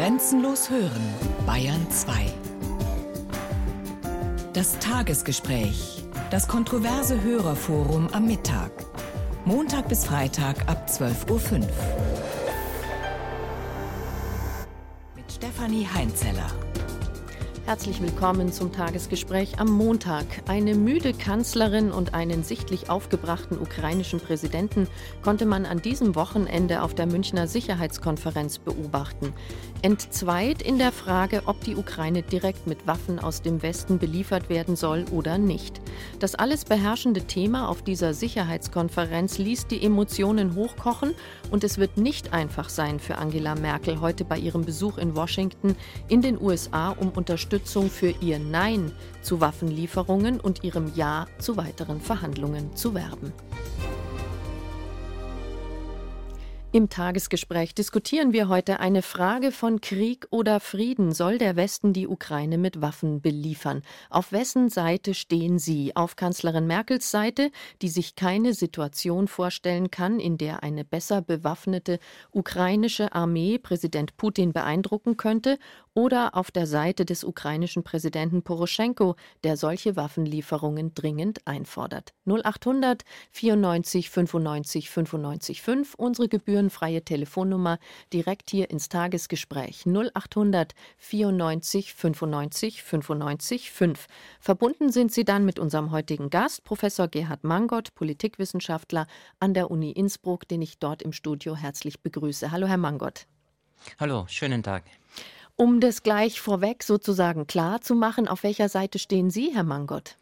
Grenzenlos hören, Bayern 2. Das Tagesgespräch, das kontroverse Hörerforum am Mittag. Montag bis Freitag ab 12.05 Uhr. Mit Stefanie Heinzeller. Herzlich willkommen zum Tagesgespräch am Montag. Eine müde Kanzlerin und einen sichtlich aufgebrachten ukrainischen Präsidenten konnte man an diesem Wochenende auf der Münchner Sicherheitskonferenz beobachten. Entzweit in der Frage, ob die Ukraine direkt mit Waffen aus dem Westen beliefert werden soll oder nicht. Das alles beherrschende Thema auf dieser Sicherheitskonferenz ließ die Emotionen hochkochen und es wird nicht einfach sein für Angela Merkel heute bei ihrem Besuch in Washington in den USA um Unterstützung für ihr Nein zu Waffenlieferungen und ihrem Ja zu weiteren Verhandlungen zu werben. Im Tagesgespräch diskutieren wir heute eine Frage von Krieg oder Frieden. Soll der Westen die Ukraine mit Waffen beliefern? Auf wessen Seite stehen Sie? Auf Kanzlerin Merkels Seite, die sich keine Situation vorstellen kann, in der eine besser bewaffnete ukrainische Armee Präsident Putin beeindrucken könnte? Oder auf der Seite des ukrainischen Präsidenten Poroschenko, der solche Waffenlieferungen dringend einfordert? 0800 94 95 95 5, unsere gebührenfreie Telefonnummer, direkt hier ins Tagesgespräch 0800 94 95 95 5. Verbunden sind Sie dann mit unserem heutigen Gast, Professor Gerhard Mangot, Politikwissenschaftler an der Uni Innsbruck, den ich dort im Studio herzlich begrüße. Hallo, Herr Mangot. Hallo, schönen Tag. Um das gleich vorweg sozusagen klar zu machen, auf welcher Seite stehen Sie, Herr Mangot?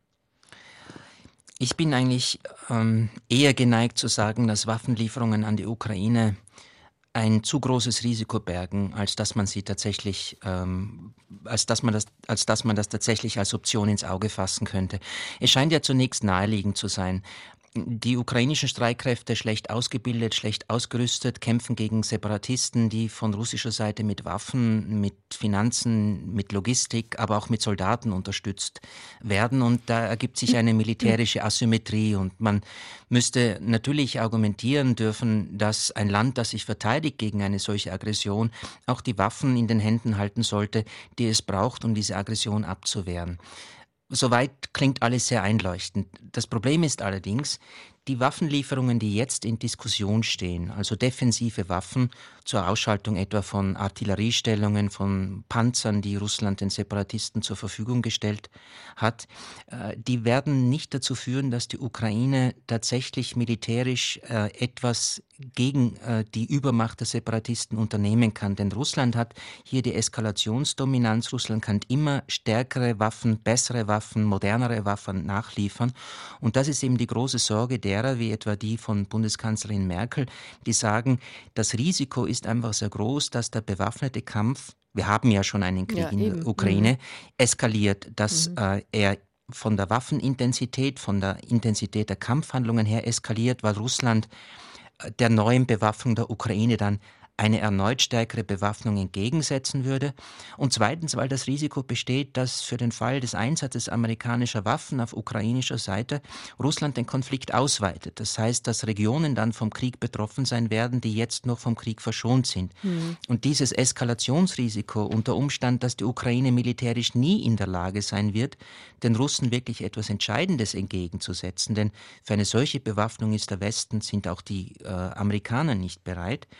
Ich bin eigentlich eher geneigt zu sagen, dass Waffenlieferungen an die Ukraine ein zu großes Risiko bergen, als dass man sie tatsächlich, als dass man das tatsächlich als Option ins Auge fassen könnte. Es scheint ja zunächst naheliegend zu sein. Die ukrainischen Streitkräfte, schlecht ausgebildet, schlecht ausgerüstet, kämpfen gegen Separatisten, die von russischer Seite mit Waffen, mit Finanzen, mit Logistik, aber auch mit Soldaten unterstützt werden. Und da ergibt sich eine militärische Asymmetrie. Und man müsste natürlich argumentieren dürfen, dass ein Land, das sich verteidigt gegen eine solche Aggression, auch die Waffen in den Händen halten sollte, die es braucht, um diese Aggression abzuwehren. Soweit klingt alles sehr einleuchtend. Das Problem ist allerdings, die Waffenlieferungen, die jetzt in Diskussion stehen, also defensive Waffen zur Ausschaltung etwa von Artilleriestellungen, von Panzern, die Russland den Separatisten zur Verfügung gestellt hat, die werden nicht dazu führen, dass die Ukraine tatsächlich militärisch etwas gegen die Übermacht der Separatisten unternehmen kann. Denn Russland hat hier die Eskalationsdominanz. Russland kann immer stärkere Waffen, bessere Waffen, modernere Waffen nachliefern. Und das ist eben die große Sorge derer, wie etwa die von Bundeskanzlerin Merkel, die sagen, das Risiko ist einfach sehr groß, dass der bewaffnete Kampf, wir haben ja schon einen Krieg in der Ukraine, eskaliert, dass er von der Waffenintensität, von der Intensität der Kampfhandlungen her eskaliert, weil Russland der neuen Bewaffnung der Ukraine dann eine erneut stärkere Bewaffnung entgegensetzen würde. Und zweitens, weil das Risiko besteht, dass für den Fall des Einsatzes amerikanischer Waffen auf ukrainischer Seite Russland den Konflikt ausweitet. Das heißt, dass Regionen dann vom Krieg betroffen sein werden, die jetzt noch vom Krieg verschont sind. Und dieses Eskalationsrisiko unter Umstand, dass die Ukraine militärisch nie in der Lage sein wird, den Russen wirklich etwas Entscheidendes entgegenzusetzen, denn für eine solche Bewaffnung ist der Westen, sind auch die Amerikaner nicht bereit,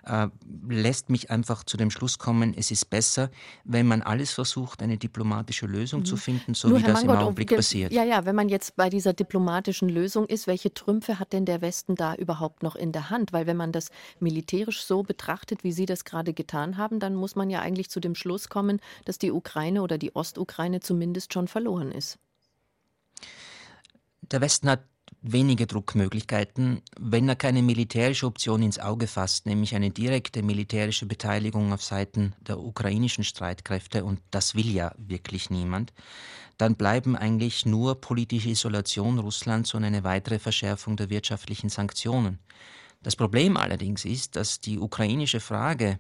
lässt mich einfach zu dem Schluss kommen, es ist besser, wenn man alles versucht, eine diplomatische Lösung zu finden, so Nur wie Herr das Mangot, im Augenblick passiert. Ja, wenn man jetzt bei dieser diplomatischen Lösung ist, welche Trümpfe hat denn der Westen da überhaupt noch in der Hand? Weil wenn man das militärisch so betrachtet, wie Sie das gerade getan haben, dann muss man ja eigentlich zu dem Schluss kommen, dass die Ukraine oder die Ostukraine zumindest schon verloren ist. Der Westen hat wenige Druckmöglichkeiten, wenn er keine militärische Option ins Auge fasst, nämlich eine direkte militärische Beteiligung auf Seiten der ukrainischen Streitkräfte, und das will ja wirklich niemand, dann bleiben eigentlich nur politische Isolation Russlands und eine weitere Verschärfung der wirtschaftlichen Sanktionen. Das Problem allerdings ist, dass die ukrainische Frage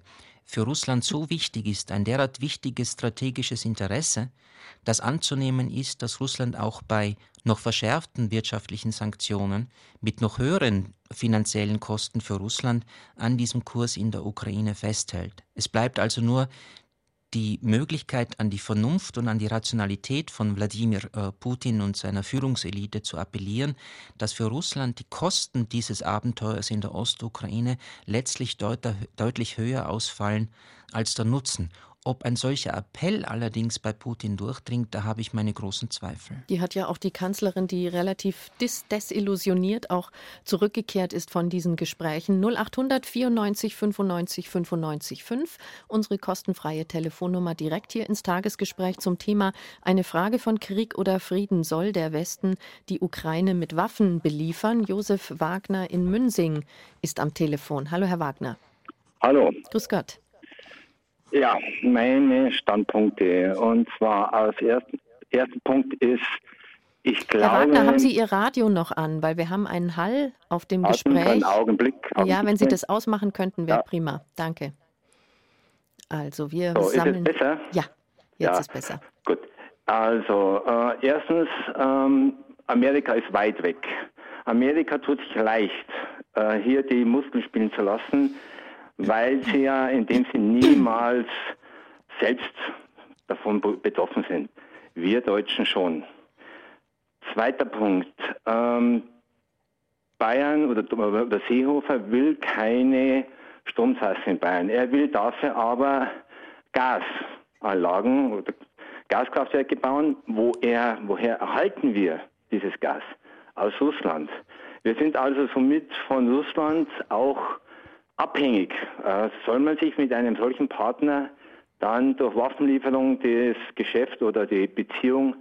für Russland so wichtig ist, ein derart wichtiges strategisches Interesse, dass anzunehmen ist, dass Russland auch bei noch verschärften wirtschaftlichen Sanktionen mit noch höheren finanziellen Kosten für Russland an diesem Kurs in der Ukraine festhält. Es bleibt also nur die Möglichkeit, an die Vernunft und an die Rationalität von Wladimir Putin und seiner Führungselite zu appellieren, dass für Russland die Kosten dieses Abenteuers in der Ostukraine letztlich deutlich höher ausfallen als der Nutzen. Ob ein solcher Appell allerdings bei Putin durchdringt, da habe ich meine großen Zweifel. Die hat ja auch die Kanzlerin, die relativ desillusioniert auch zurückgekehrt ist von diesen Gesprächen. 0800 94 95 95 5, unsere kostenfreie Telefonnummer direkt hier ins Tagesgespräch zum Thema eine Frage von Krieg oder Frieden. Soll der Westen die Ukraine mit Waffen beliefern? Josef Wagner in Münsing ist am Telefon. Hallo, Herr Wagner. Hallo. Grüß Gott. Ja, meine Standpunkte. Und zwar als erster Punkt ist, ich glaube... Herr Wagner, haben Sie Ihr Radio noch an? Weil wir haben einen Hall auf dem Gespräch. Einen Augenblick. Ja, wenn Sie das ausmachen könnten, wäre prima. Danke. Also wir sammeln... Ist es besser? Ja, jetzt ist besser. Gut. Also, erstens, Amerika ist weit weg. Amerika tut sich leicht, hier die Muskeln spielen zu lassen, weil sie ja in dem Sinne niemals selbst davon betroffen sind. Wir Deutschen schon. Zweiter Punkt. Bayern oder Seehofer will keine Stromtrasse in Bayern. Er will dafür aber Gasanlagen oder Gaskraftwerke bauen. Woher erhalten wir dieses Gas? Aus Russland. Wir sind also somit von Russland auch abhängig. Soll man sich mit einem solchen Partner dann durch Waffenlieferung das Geschäft oder die Beziehung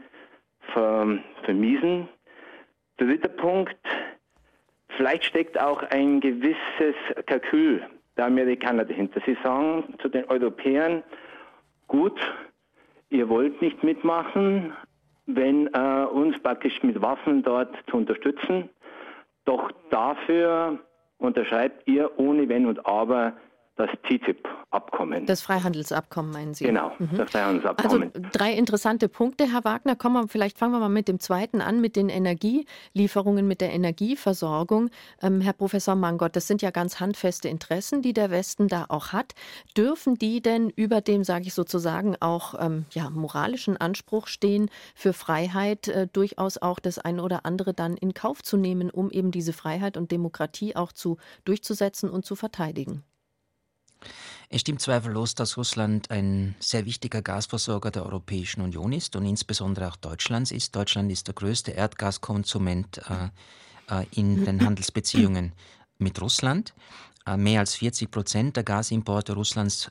vermiesen? Dritter Punkt, vielleicht steckt auch ein gewisses Kalkül der Amerikaner dahinter. Sie sagen zu den Europäern, gut, ihr wollt nicht mitmachen, wenn uns praktisch mit Waffen dort zu unterstützen, doch dafür unterschreibt ihr ohne Wenn und Aber das TTIP-Abkommen. Das Freihandelsabkommen meinen Sie? Genau, das Freihandelsabkommen. Also 3 interessante Punkte, Herr Wagner. Vielleicht fangen wir mal mit dem zweiten an, mit den Energielieferungen, mit der Energieversorgung. Herr Professor Mangott, das sind ja ganz handfeste Interessen, die der Westen da auch hat. Dürfen die denn über dem, sage ich sozusagen, auch moralischen Anspruch stehen, für Freiheit durchaus auch das eine oder andere dann in Kauf zu nehmen, um eben diese Freiheit und Demokratie auch durchzusetzen und zu verteidigen? Es stimmt zweifellos, dass Russland ein sehr wichtiger Gasversorger der Europäischen Union ist und insbesondere auch Deutschlands ist. Deutschland ist der größte Erdgaskonsument in den Handelsbeziehungen mit Russland. Mehr als 40% der Gasimporte Russlands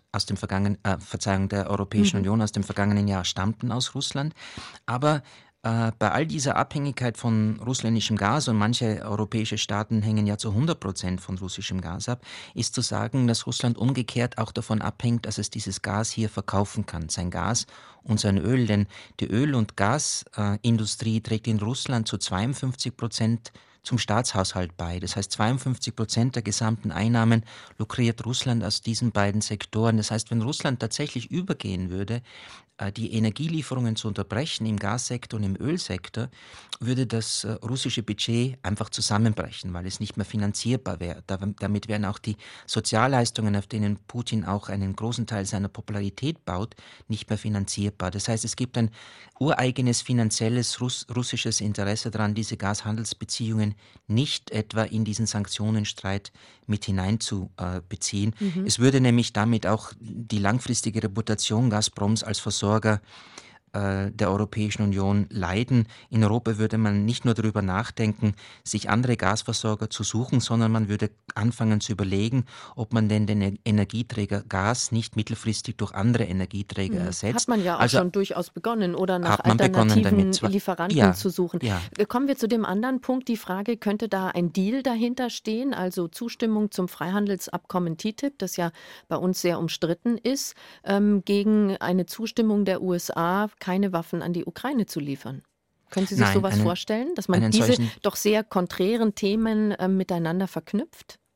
der Europäischen Union aus dem vergangenen Jahr stammten aus Russland. Aber bei all dieser Abhängigkeit von russländischem Gas, und manche europäische Staaten hängen ja zu 100% von russischem Gas ab, ist zu sagen, dass Russland umgekehrt auch davon abhängt, dass es dieses Gas hier verkaufen kann, sein Gas und sein Öl. Denn die Öl- und Gasindustrie trägt in Russland zu 52% zum Staatshaushalt bei. Das heißt, 52% der gesamten Einnahmen lukriert Russland aus diesen beiden Sektoren. Das heißt, wenn Russland tatsächlich übergehen würde, die Energielieferungen zu unterbrechen im Gassektor und im Ölsektor, würde das russische Budget einfach zusammenbrechen, weil es nicht mehr finanzierbar wäre. Damit wären auch die Sozialleistungen, auf denen Putin auch einen großen Teil seiner Popularität baut, nicht mehr finanzierbar. Das heißt, es gibt ein ureigenes finanzielles russisches Interesse daran, diese Gashandelsbeziehungen nicht etwa in diesen Sanktionenstreit mit hineinzubeziehen. Es würde nämlich damit auch die langfristige Reputation Gazproms als Versorger der Europäischen Union leiden. In Europa würde man nicht nur darüber nachdenken, sich andere Gasversorger zu suchen, sondern man würde anfangen zu überlegen, ob man denn den Energieträger Gas nicht mittelfristig durch andere Energieträger ersetzt. Hat man ja auch schon durchaus begonnen, oder nach alternativen Lieferanten zu suchen. Ja. Kommen wir zu dem anderen Punkt, die Frage, könnte da ein Deal dahinter stehen, also Zustimmung zum Freihandelsabkommen TTIP, das ja bei uns sehr umstritten ist, gegen eine Zustimmung der USA, keine Waffen an die Ukraine zu liefern. Können Sie sich sowas vorstellen, dass man diese doch sehr konträren Themen miteinander verknüpft?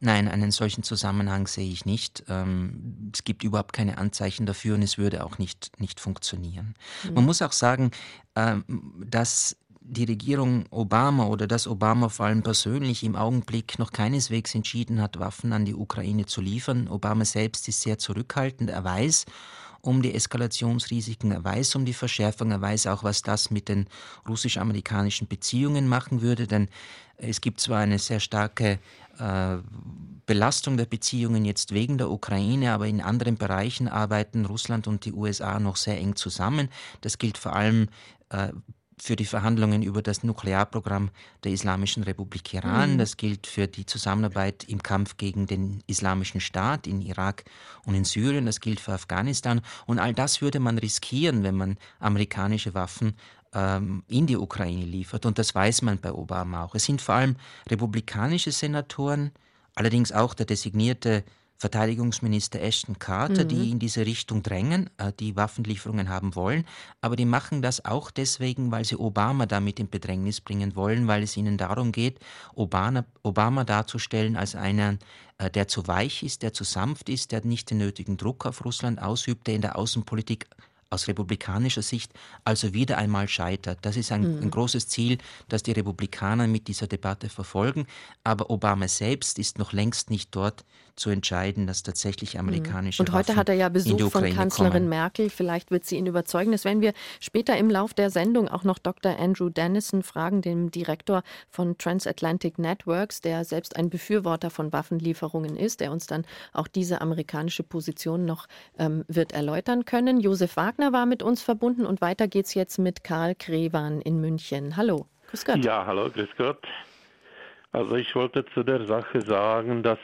Nein, einen solchen Zusammenhang sehe ich nicht. Es gibt überhaupt keine Anzeichen dafür und es würde auch nicht funktionieren. Man muss auch sagen, dass die Regierung Obama oder dass Obama vor allem persönlich im Augenblick noch keineswegs entschieden hat, Waffen an die Ukraine zu liefern. Obama selbst ist sehr zurückhaltend. Er weiß um die Eskalationsrisiken, er weiß um die Verschärfung, er weiß auch, was das mit den russisch-amerikanischen Beziehungen machen würde, denn es gibt zwar eine sehr starke Belastung der Beziehungen jetzt wegen der Ukraine, aber in anderen Bereichen arbeiten Russland und die USA noch sehr eng zusammen. Das gilt vor allem für die Verhandlungen über das Nuklearprogramm der Islamischen Republik Iran. Das gilt für die Zusammenarbeit im Kampf gegen den Islamischen Staat in Irak und in Syrien. Das gilt für Afghanistan. Und all das würde man riskieren, wenn man amerikanische Waffen in die Ukraine liefert. Und das weiß man bei Obama auch. Es sind vor allem republikanische Senatoren, allerdings auch der designierte Verteidigungsminister Ashton Carter, die in diese Richtung drängen, die Waffenlieferungen haben wollen, aber die machen das auch deswegen, weil sie Obama damit in Bedrängnis bringen wollen, weil es ihnen darum geht, Obama darzustellen als einen, der zu weich ist, der zu sanft ist, der nicht den nötigen Druck auf Russland ausübt, der in der Außenpolitik aus republikanischer Sicht also wieder einmal scheitert. Das ist ein großes Ziel, das die Republikaner mit dieser Debatte verfolgen. Aber Obama selbst ist noch längst nicht dort zu entscheiden, dass tatsächlich amerikanische Waffen in die Ukraine kommen. Und heute hat er ja Besuch von Kanzlerin Merkel. Vielleicht wird sie ihn überzeugen. Das werden wir später im Lauf der Sendung auch noch Dr. Andrew Dennison fragen, dem Direktor von Transatlantic Networks, der selbst ein Befürworter von Waffenlieferungen ist, der uns dann auch diese amerikanische Position noch wird erläutern können. Josef Wagner war mit uns verbunden und weiter geht's jetzt mit Karl Krewan in München. Hallo, grüß Gott. Ja, hallo, grüß Gott. Also ich wollte zu der Sache sagen, dass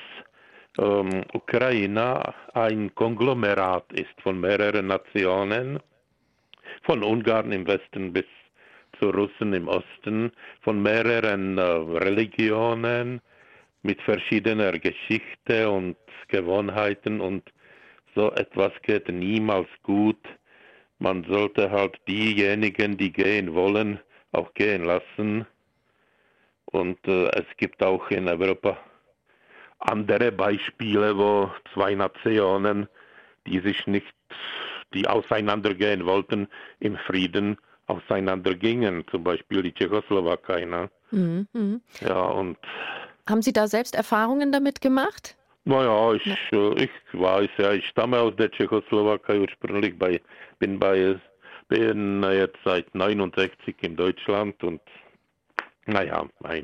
Ukraine ein Konglomerat ist von mehreren Nationen, von Ungarn im Westen bis zu Russen im Osten, von mehreren Religionen mit verschiedener Geschichte und Gewohnheiten, und so etwas geht niemals gut. Man sollte halt diejenigen, die gehen wollen, auch gehen lassen. Und es gibt auch in Europa andere Beispiele, wo zwei Nationen, die auseinandergehen wollten, im Frieden auseinandergingen. Zum Beispiel die Tschechoslowakei. Ne? Ja, und haben Sie da selbst Erfahrungen damit gemacht? Naja, ich weiß ja, ich stamme aus der Tschechoslowakei ursprünglich, bin jetzt seit 69 in Deutschland und naja, nein.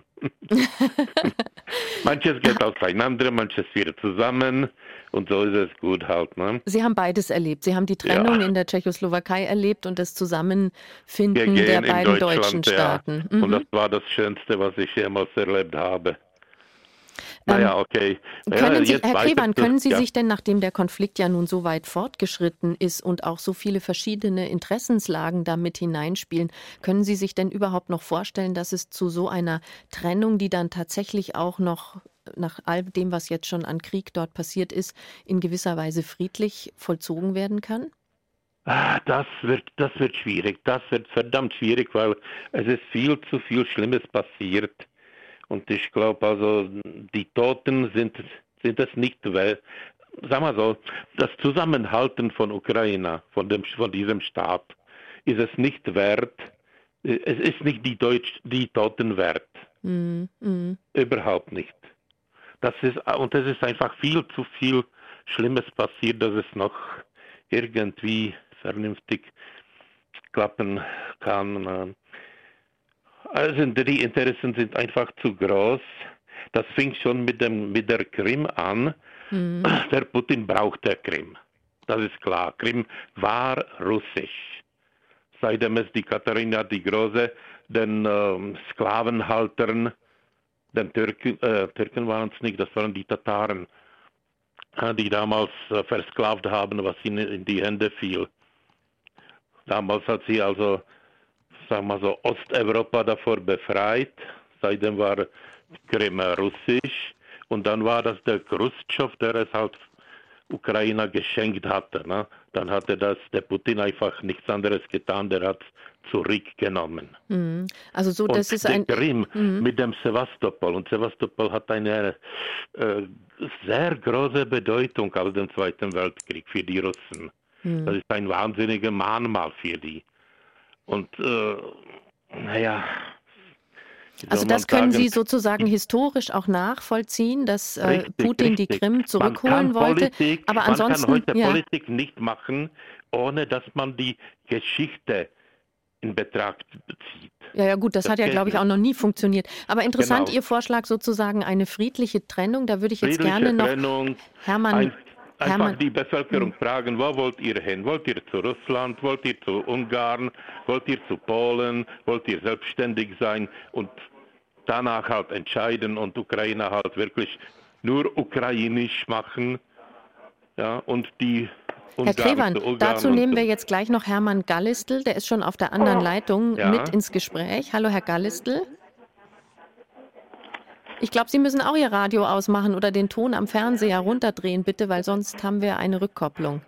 Manches geht auseinander, manches wieder zusammen und so ist es gut halt. Ne? Sie haben beides erlebt. Sie haben die Trennung in der Tschechoslowakei erlebt und das Zusammenfinden der beiden deutschen Staaten. Ja. Und das war das Schönste, was ich jemals erlebt habe. Naja, okay. Herr Krewan, können Sie sich denn, nachdem der Konflikt ja nun so weit fortgeschritten ist und auch so viele verschiedene Interessenslagen da mit hineinspielen, können Sie sich denn überhaupt noch vorstellen, dass es zu so einer Trennung, die dann tatsächlich auch noch nach all dem, was jetzt schon an Krieg dort passiert ist, in gewisser Weise friedlich vollzogen werden kann? Das wird schwierig. Das wird verdammt schwierig, weil es ist viel zu viel Schlimmes passiert. Und ich glaube, also die Toten sind es nicht, weil, sagen wir so, das Zusammenhalten von Ukraine, von diesem Staat, ist es nicht wert. Es ist nicht die Toten wert. Überhaupt nicht. Es ist einfach viel zu viel Schlimmes passiert, dass es noch irgendwie vernünftig klappen kann. Also die Interessen sind einfach zu groß. Das fing schon mit der Krim an. Der Putin braucht der Krim. Das ist klar. Krim war russisch. Seitdem es die Katharina die Große den Sklavenhaltern, den Türken waren es nicht, das waren die Tataren, die damals versklavt haben, was ihnen in die Hände fiel. Damals hat sie also, sagen wir so, Osteuropa davor befreit. Seitdem war Krim russisch. Und dann war das der Khrushchev, der es halt Ukrainer geschenkt hatte. Ne? Dann hatte der Putin einfach nichts anderes getan, der hat zurückgenommen. Also so, das ist der Krim mit dem Sevastopol. Und Sevastopol hat eine sehr große Bedeutung aus dem Zweiten Weltkrieg für die Russen. Das ist ein wahnsinniger Mahnmal für die. Und also das können Sie sozusagen historisch auch nachvollziehen, dass Putin die Krim zurückholen wollte. Aber ansonsten man kann heute Politik nicht machen, ohne dass man die Geschichte in Betracht zieht. Ja, gut, das hat ja, glaube ich, auch noch nie funktioniert. Aber interessant, Genau. Ihr Vorschlag sozusagen eine friedliche Trennung. Da würde ich jetzt gerne noch Hermann Einfach die Bevölkerung fragen, wo wollt ihr hin? Wollt ihr zu Russland? Wollt ihr zu Ungarn? Wollt ihr zu Polen? Wollt ihr selbstständig sein? Und danach halt entscheiden und Ukraine halt wirklich nur ukrainisch machen. Ja, und die Herr Krewan, dazu nehmen wir jetzt gleich noch Hermann Gallistel, der ist schon auf der anderen Leitung mit ins Gespräch. Hallo, Herr Gallistel. Ich glaube, Sie müssen auch Ihr Radio ausmachen oder den Ton am Fernseher runterdrehen, bitte, weil sonst haben wir eine Rückkopplung.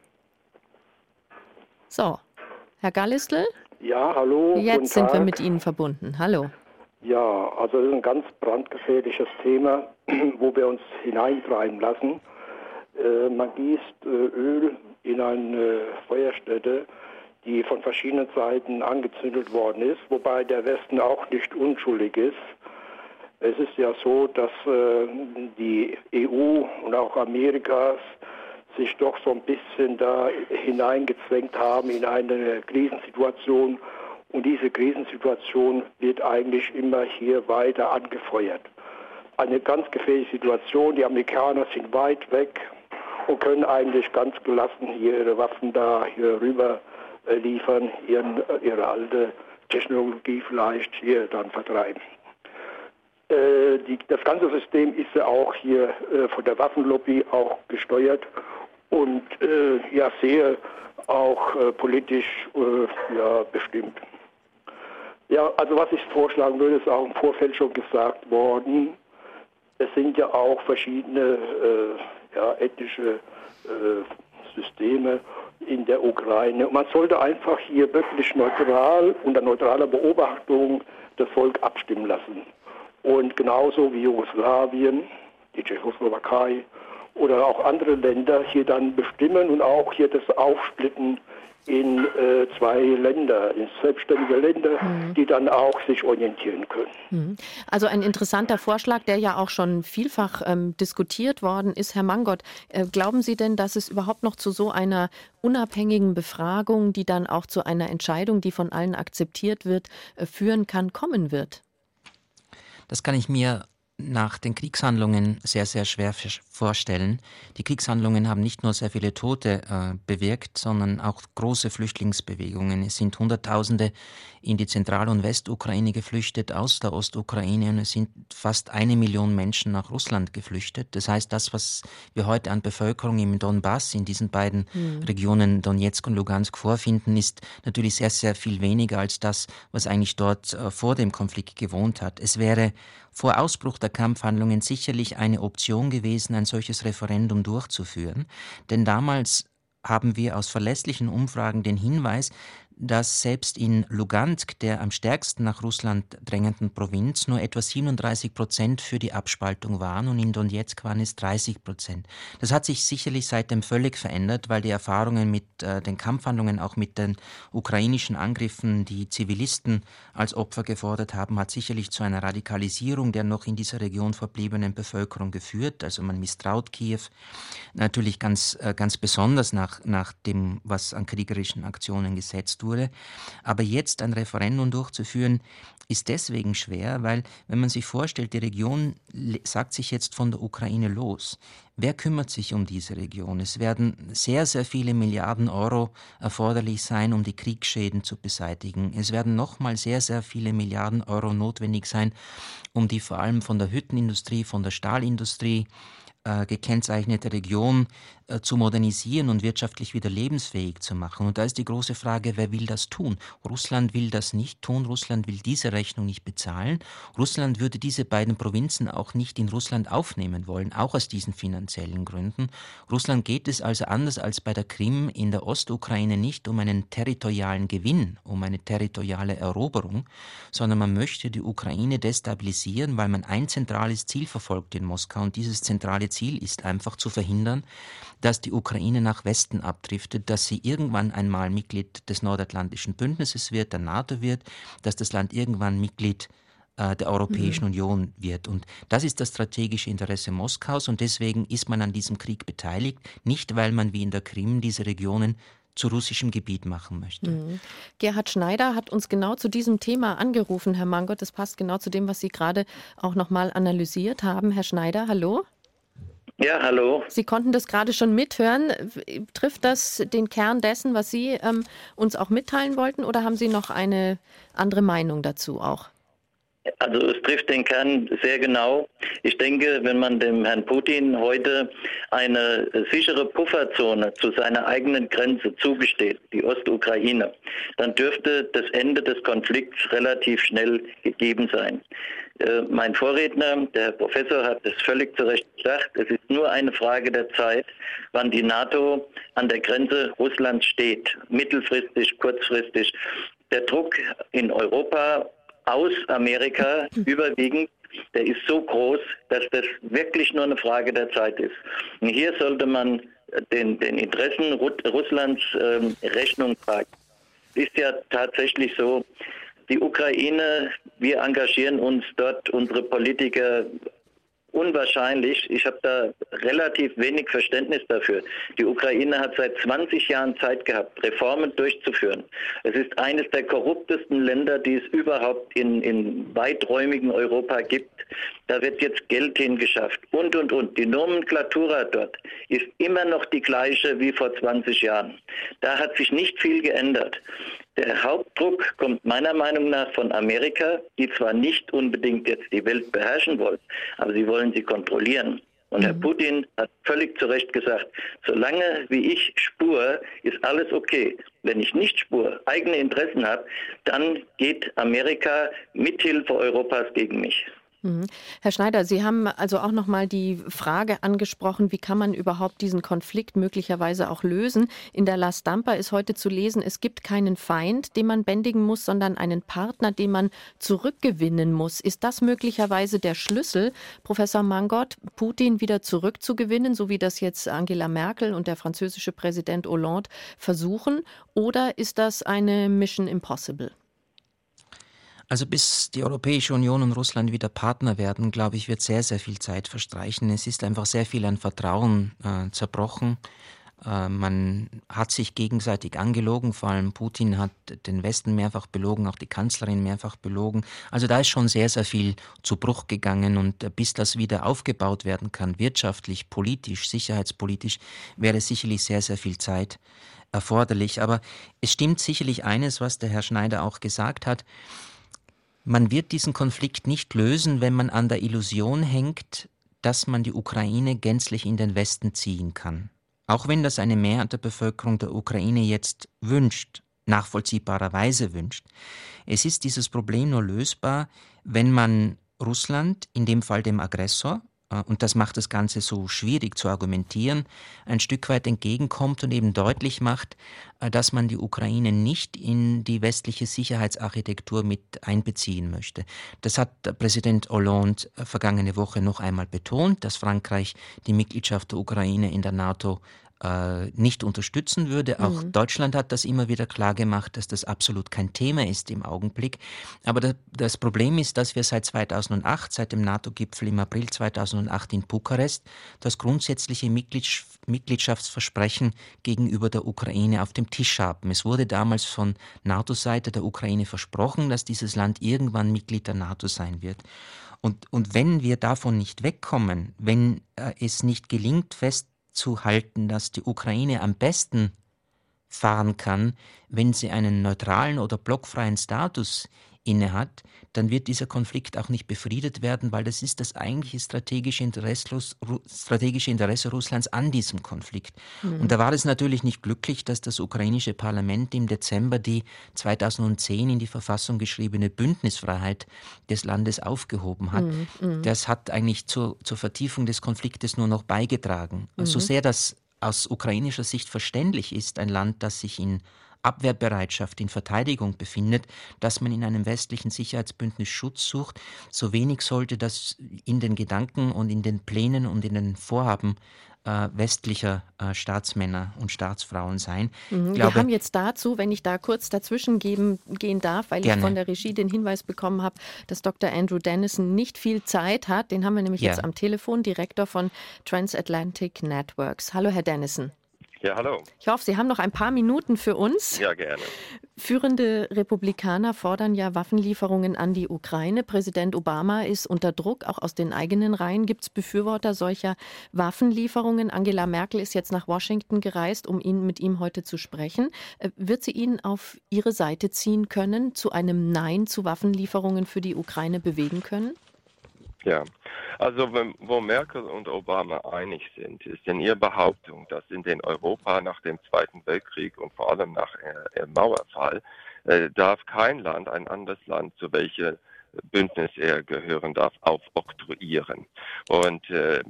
So, Herr Gallistel? Ja, hallo. Jetzt sind wir mit Ihnen verbunden. Hallo. Ja, also das ist ein ganz brandgefährliches Thema, wo wir uns hineintreiben lassen. Man gießt Öl in eine Feuerstätte, die von verschiedenen Seiten angezündet worden ist, wobei der Westen auch nicht unschuldig ist. Es ist ja so, dass die EU und auch Amerikas sich doch so ein bisschen da hineingezwängt haben in eine Krisensituation. Und diese Krisensituation wird eigentlich immer hier weiter angefeuert. Eine ganz gefährliche Situation. Die Amerikaner sind weit weg und können eigentlich ganz gelassen hier ihre Waffen da hier rüber liefern, ihre alte Technologie vielleicht hier dann vertreiben. Das ganze System ist ja auch hier von der Waffenlobby auch gesteuert und sehr auch politisch bestimmt. Ja, also was ich vorschlagen würde, ist auch im Vorfeld schon gesagt worden. Es sind ja auch verschiedene ethnische Systeme in der Ukraine. Und man sollte einfach hier wirklich neutral, unter neutraler Beobachtung das Volk abstimmen lassen. Und genauso wie Jugoslawien, die Tschechoslowakei oder auch andere Länder hier dann bestimmen und auch hier das aufsplitten in zwei Länder, in selbstständige Länder, die dann auch sich orientieren können. Also ein interessanter Vorschlag, der ja auch schon vielfach diskutiert worden ist. Herr Mangott, glauben Sie denn, dass es überhaupt noch zu so einer unabhängigen Befragung, die dann auch zu einer Entscheidung, die von allen akzeptiert wird, führen kann, kommen wird? Das kann ich mir nach den Kriegshandlungen sehr, sehr schwer vorstellen. Die Kriegshandlungen haben nicht nur sehr viele Tote bewirkt, sondern auch große Flüchtlingsbewegungen. Es sind Hunderttausende in die Zentral- und Westukraine geflüchtet, aus der Ostukraine, und es sind fast 1 Million Menschen nach Russland geflüchtet. Das heißt, das, was wir heute an Bevölkerung im Donbass, in diesen beiden Regionen Donetsk und Lugansk vorfinden, ist natürlich sehr, sehr viel weniger als das, was eigentlich dort vor dem Konflikt gewohnt hat. Es wäre vor Ausbruch der Kampfhandlungen sicherlich eine Option gewesen, ein solches Referendum durchzuführen. Denn damals haben wir aus verlässlichen Umfragen den Hinweis, dass selbst in Lugansk, der am stärksten nach Russland drängenden Provinz, nur etwa 37% für die Abspaltung waren, und in Donetsk waren es 30%. Das hat sich sicherlich seitdem völlig verändert, weil die Erfahrungen mit den Kampfhandlungen, auch mit den ukrainischen Angriffen, die Zivilisten als Opfer gefordert haben, hat sicherlich zu einer Radikalisierung der noch in dieser Region verbliebenen Bevölkerung geführt. Also man misstraut Kiew natürlich ganz besonders nach dem, was an kriegerischen Aktionen gesetzt wurde. Aber jetzt ein Referendum durchzuführen, ist deswegen schwer, weil, wenn man sich vorstellt, die Region sagt sich jetzt von der Ukraine los. Wer kümmert sich um diese Region? Es werden sehr, sehr viele Milliarden Euro erforderlich sein, um die Kriegsschäden zu beseitigen. Es werden nochmal sehr, sehr viele Milliarden Euro notwendig sein, um die vor allem von der Hüttenindustrie, von der Stahlindustrie gekennzeichnete Region zu modernisieren und wirtschaftlich wieder lebensfähig zu machen. Und da ist die große Frage, wer will das tun? Russland will das nicht tun, Russland will diese Rechnung nicht bezahlen. Russland würde diese beiden Provinzen auch nicht in Russland aufnehmen wollen, auch aus diesen finanziellen Gründen. Russland geht es also anders als bei der Krim in der Ostukraine nicht um einen territorialen Gewinn, um eine territoriale Eroberung, sondern man möchte die Ukraine destabilisieren, weil man ein zentrales Ziel verfolgt in Moskau. Und dieses zentrale Ziel ist einfach zu verhindern, dass die Ukraine nach Westen abdriftet, dass sie irgendwann einmal Mitglied des Nordatlantischen Bündnisses wird, der NATO wird, dass das Land irgendwann Mitglied der Europäischen Union wird. Und das ist das strategische Interesse Moskaus und deswegen ist man an diesem Krieg beteiligt, nicht weil man wie in der Krim diese Regionen zu russischem Gebiet machen möchte. Gerhard Schneider hat uns genau zu diesem Thema angerufen, Herr Mangold. Das passt genau zu dem, was Sie gerade auch nochmal analysiert haben. Herr Schneider, hallo? Ja, hallo. Sie konnten das gerade schon mithören. Trifft das den Kern dessen, was Sie uns auch mitteilen wollten, oder haben Sie noch eine andere Meinung dazu auch? Also es trifft den Kern sehr genau. Ich denke, wenn man dem Herrn Putin heute eine sichere Pufferzone zu seiner eigenen Grenze zugesteht, die Ostukraine, dann dürfte das Ende des Konflikts relativ schnell gegeben sein. Mein Vorredner, der Herr Professor, hat es völlig zu Recht gesagt, es ist nur eine Frage der Zeit, wann die NATO an der Grenze Russlands steht, mittelfristig, kurzfristig. Der Druck in Europa aus Amerika überwiegend, der ist so groß, dass das wirklich nur eine Frage der Zeit ist. Und hier sollte man den Interessen Russlands Rechnung tragen. Es ist ja tatsächlich so, die Ukraine, wir engagieren uns dort, unsere Politiker, unwahrscheinlich. Ich habe da relativ wenig Verständnis dafür. Die Ukraine hat seit 20 Jahren Zeit gehabt, Reformen durchzuführen. Es ist eines der korruptesten Länder, die es überhaupt in weiträumigen Europa gibt. Da wird jetzt Geld hingeschafft und. Die Nomenklatura dort ist immer noch die gleiche wie vor 20 Jahren. Da hat sich nicht viel geändert. Der Hauptdruck kommt meiner Meinung nach von Amerika, die zwar nicht unbedingt jetzt die Welt beherrschen wollen, aber sie wollen sie kontrollieren. Und Herr Putin hat völlig zu Recht gesagt, solange wie ich spur, ist alles okay. Wenn ich nicht spur, eigene Interessen habe, dann geht Amerika mithilfe Europas gegen mich. Herr Schneider, Sie haben also auch noch mal die Frage angesprochen, wie kann man überhaupt diesen Konflikt möglicherweise auch lösen? In der La Stampa ist heute zu lesen, es gibt keinen Feind, den man bändigen muss, sondern einen Partner, den man zurückgewinnen muss. Ist das möglicherweise der Schlüssel, Professor Mangold, Putin wieder zurückzugewinnen, so wie das jetzt Angela Merkel und der französische Präsident Hollande versuchen? Oder ist das eine Mission Impossible? Also bis die Europäische Union und Russland wieder Partner werden, glaube ich, wird sehr, sehr viel Zeit verstreichen. Es ist einfach sehr viel an Vertrauen zerbrochen. Man hat sich gegenseitig angelogen, vor allem Putin hat den Westen mehrfach belogen, auch die Kanzlerin mehrfach belogen. Also da ist schon sehr, sehr viel zu Bruch gegangen und bis das wieder aufgebaut werden kann, wirtschaftlich, politisch, sicherheitspolitisch, wäre sicherlich sehr, sehr viel Zeit erforderlich. Aber es stimmt sicherlich eines, was der Herr Schneider auch gesagt hat. Man wird diesen Konflikt nicht lösen, wenn man an der Illusion hängt, dass man die Ukraine gänzlich in den Westen ziehen kann. Auch wenn das eine Mehrheit der Bevölkerung der Ukraine jetzt wünscht, nachvollziehbarerweise wünscht. Es ist dieses Problem nur lösbar, wenn man Russland, in dem Fall dem Aggressor, und das macht das Ganze so schwierig zu argumentieren, ein Stück weit entgegenkommt und eben deutlich macht, dass man die Ukraine nicht in die westliche Sicherheitsarchitektur mit einbeziehen möchte. Das hat Präsident Hollande vergangene Woche noch einmal betont, dass Frankreich die Mitgliedschaft der Ukraine in der NATO nicht unterstützen würde. Auch Deutschland hat das immer wieder klar gemacht, dass das absolut kein Thema ist im Augenblick. Aber das Problem ist, dass wir seit 2008, seit dem NATO-Gipfel im April 2008 in Bukarest, das grundsätzliche Mitgliedschaftsversprechen gegenüber der Ukraine auf dem Tisch haben. Es wurde damals von NATO-Seite der Ukraine versprochen, dass dieses Land irgendwann Mitglied der NATO sein wird. Und wenn wir davon nicht wegkommen, wenn es nicht gelingt, festzuhalten, dass die Ukraine am besten fahren kann, wenn sie einen neutralen oder blockfreien Status innehat, dann wird dieser Konflikt auch nicht befriedet werden, weil das ist das eigentliche strategische Interesse Russlands an diesem Konflikt. Und da war es natürlich nicht glücklich, dass das ukrainische Parlament im Dezember die 2010 in die Verfassung geschriebene Bündnisfreiheit des Landes aufgehoben hat. Das hat eigentlich zur Vertiefung des Konfliktes nur noch beigetragen. So sehr das aus ukrainischer Sicht verständlich ist, ein Land, das sich in Abwehrbereitschaft, in Verteidigung befindet, dass man in einem westlichen Sicherheitsbündnis Schutz sucht, so wenig sollte das in den Gedanken und in den Plänen und in den Vorhaben westlicher Staatsmänner und Staatsfrauen sein. Wir haben jetzt dazu, wenn ich da kurz dazwischen gehen darf, weil Gerne. ich von der Regie den Hinweis bekommen habe, dass Dr. Andrew Dennison nicht viel Zeit hat. Den haben wir nämlich jetzt am Telefon, Direktor von Transatlantic Networks. Hallo, Herr Dennison. Ja, hallo. Ich hoffe, Sie haben noch ein paar Minuten für uns. Ja, gerne. Führende Republikaner fordern ja Waffenlieferungen an die Ukraine. Präsident Obama ist unter Druck, auch aus den eigenen Reihen. Gibt es Befürworter solcher Waffenlieferungen? Angela Merkel ist jetzt nach Washington gereist, um mit ihm heute zu sprechen. Wird sie ihn auf ihre Seite ziehen können, zu einem Nein zu Waffenlieferungen für die Ukraine bewegen können? Ja, also wo Merkel und Obama einig sind, ist in ihrer Behauptung, dass in den Europa nach dem Zweiten Weltkrieg und vor allem nach dem Mauerfall darf kein Land ein anderes Land, zu welchem Bündnis er gehören darf, aufoktroyieren. Und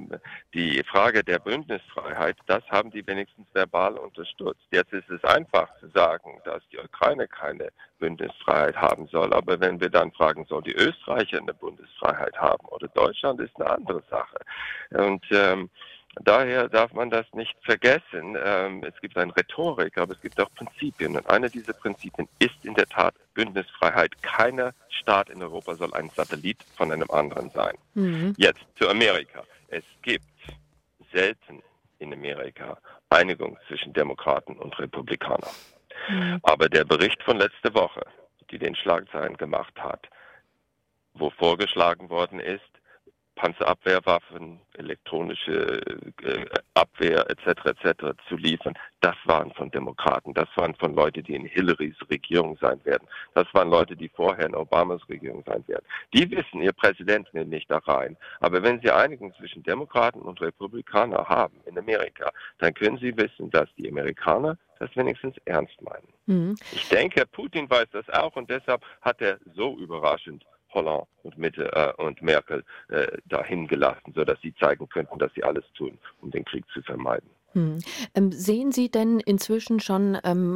die Frage der Bündnisfreiheit, das haben die wenigstens verbal unterstützt. Jetzt ist es einfach zu sagen, dass die Ukraine keine Bündnisfreiheit haben soll. Aber wenn wir dann fragen, soll die Österreicher eine Bundesfreiheit haben oder Deutschland, ist eine andere Sache. Und daher darf man das nicht vergessen. Es gibt eine Rhetorik, aber es gibt auch Prinzipien. Und eine dieser Prinzipien ist in der Tat Bündnisfreiheit. Keiner Staat in Europa soll ein Satellit von einem anderen sein. Jetzt zu Amerika. Es gibt selten in Amerika Einigung zwischen Demokraten und Republikanern. Aber der Bericht von letzter Woche, die den Schlagzeilen gemacht hat, wo vorgeschlagen worden ist, Panzerabwehrwaffen, elektronische Abwehr etc. zu liefern, das waren von Demokraten, das waren von Leuten, die in Hillarys Regierung sein werden, das waren Leute, die vorher in Obamas Regierung sein werden. Die wissen, ihr Präsident will nicht da rein. Aber wenn sie Einigung zwischen Demokraten und Republikanern haben in Amerika, dann können sie wissen, dass die Amerikaner das wenigstens ernst meinen. Ich denke, Putin weiß das auch und deshalb hat er so überraschend Hollande und Merkel dahin gelassen, sodass sie zeigen könnten, dass sie alles tun, um den Krieg zu vermeiden. Sehen Sie denn inzwischen schon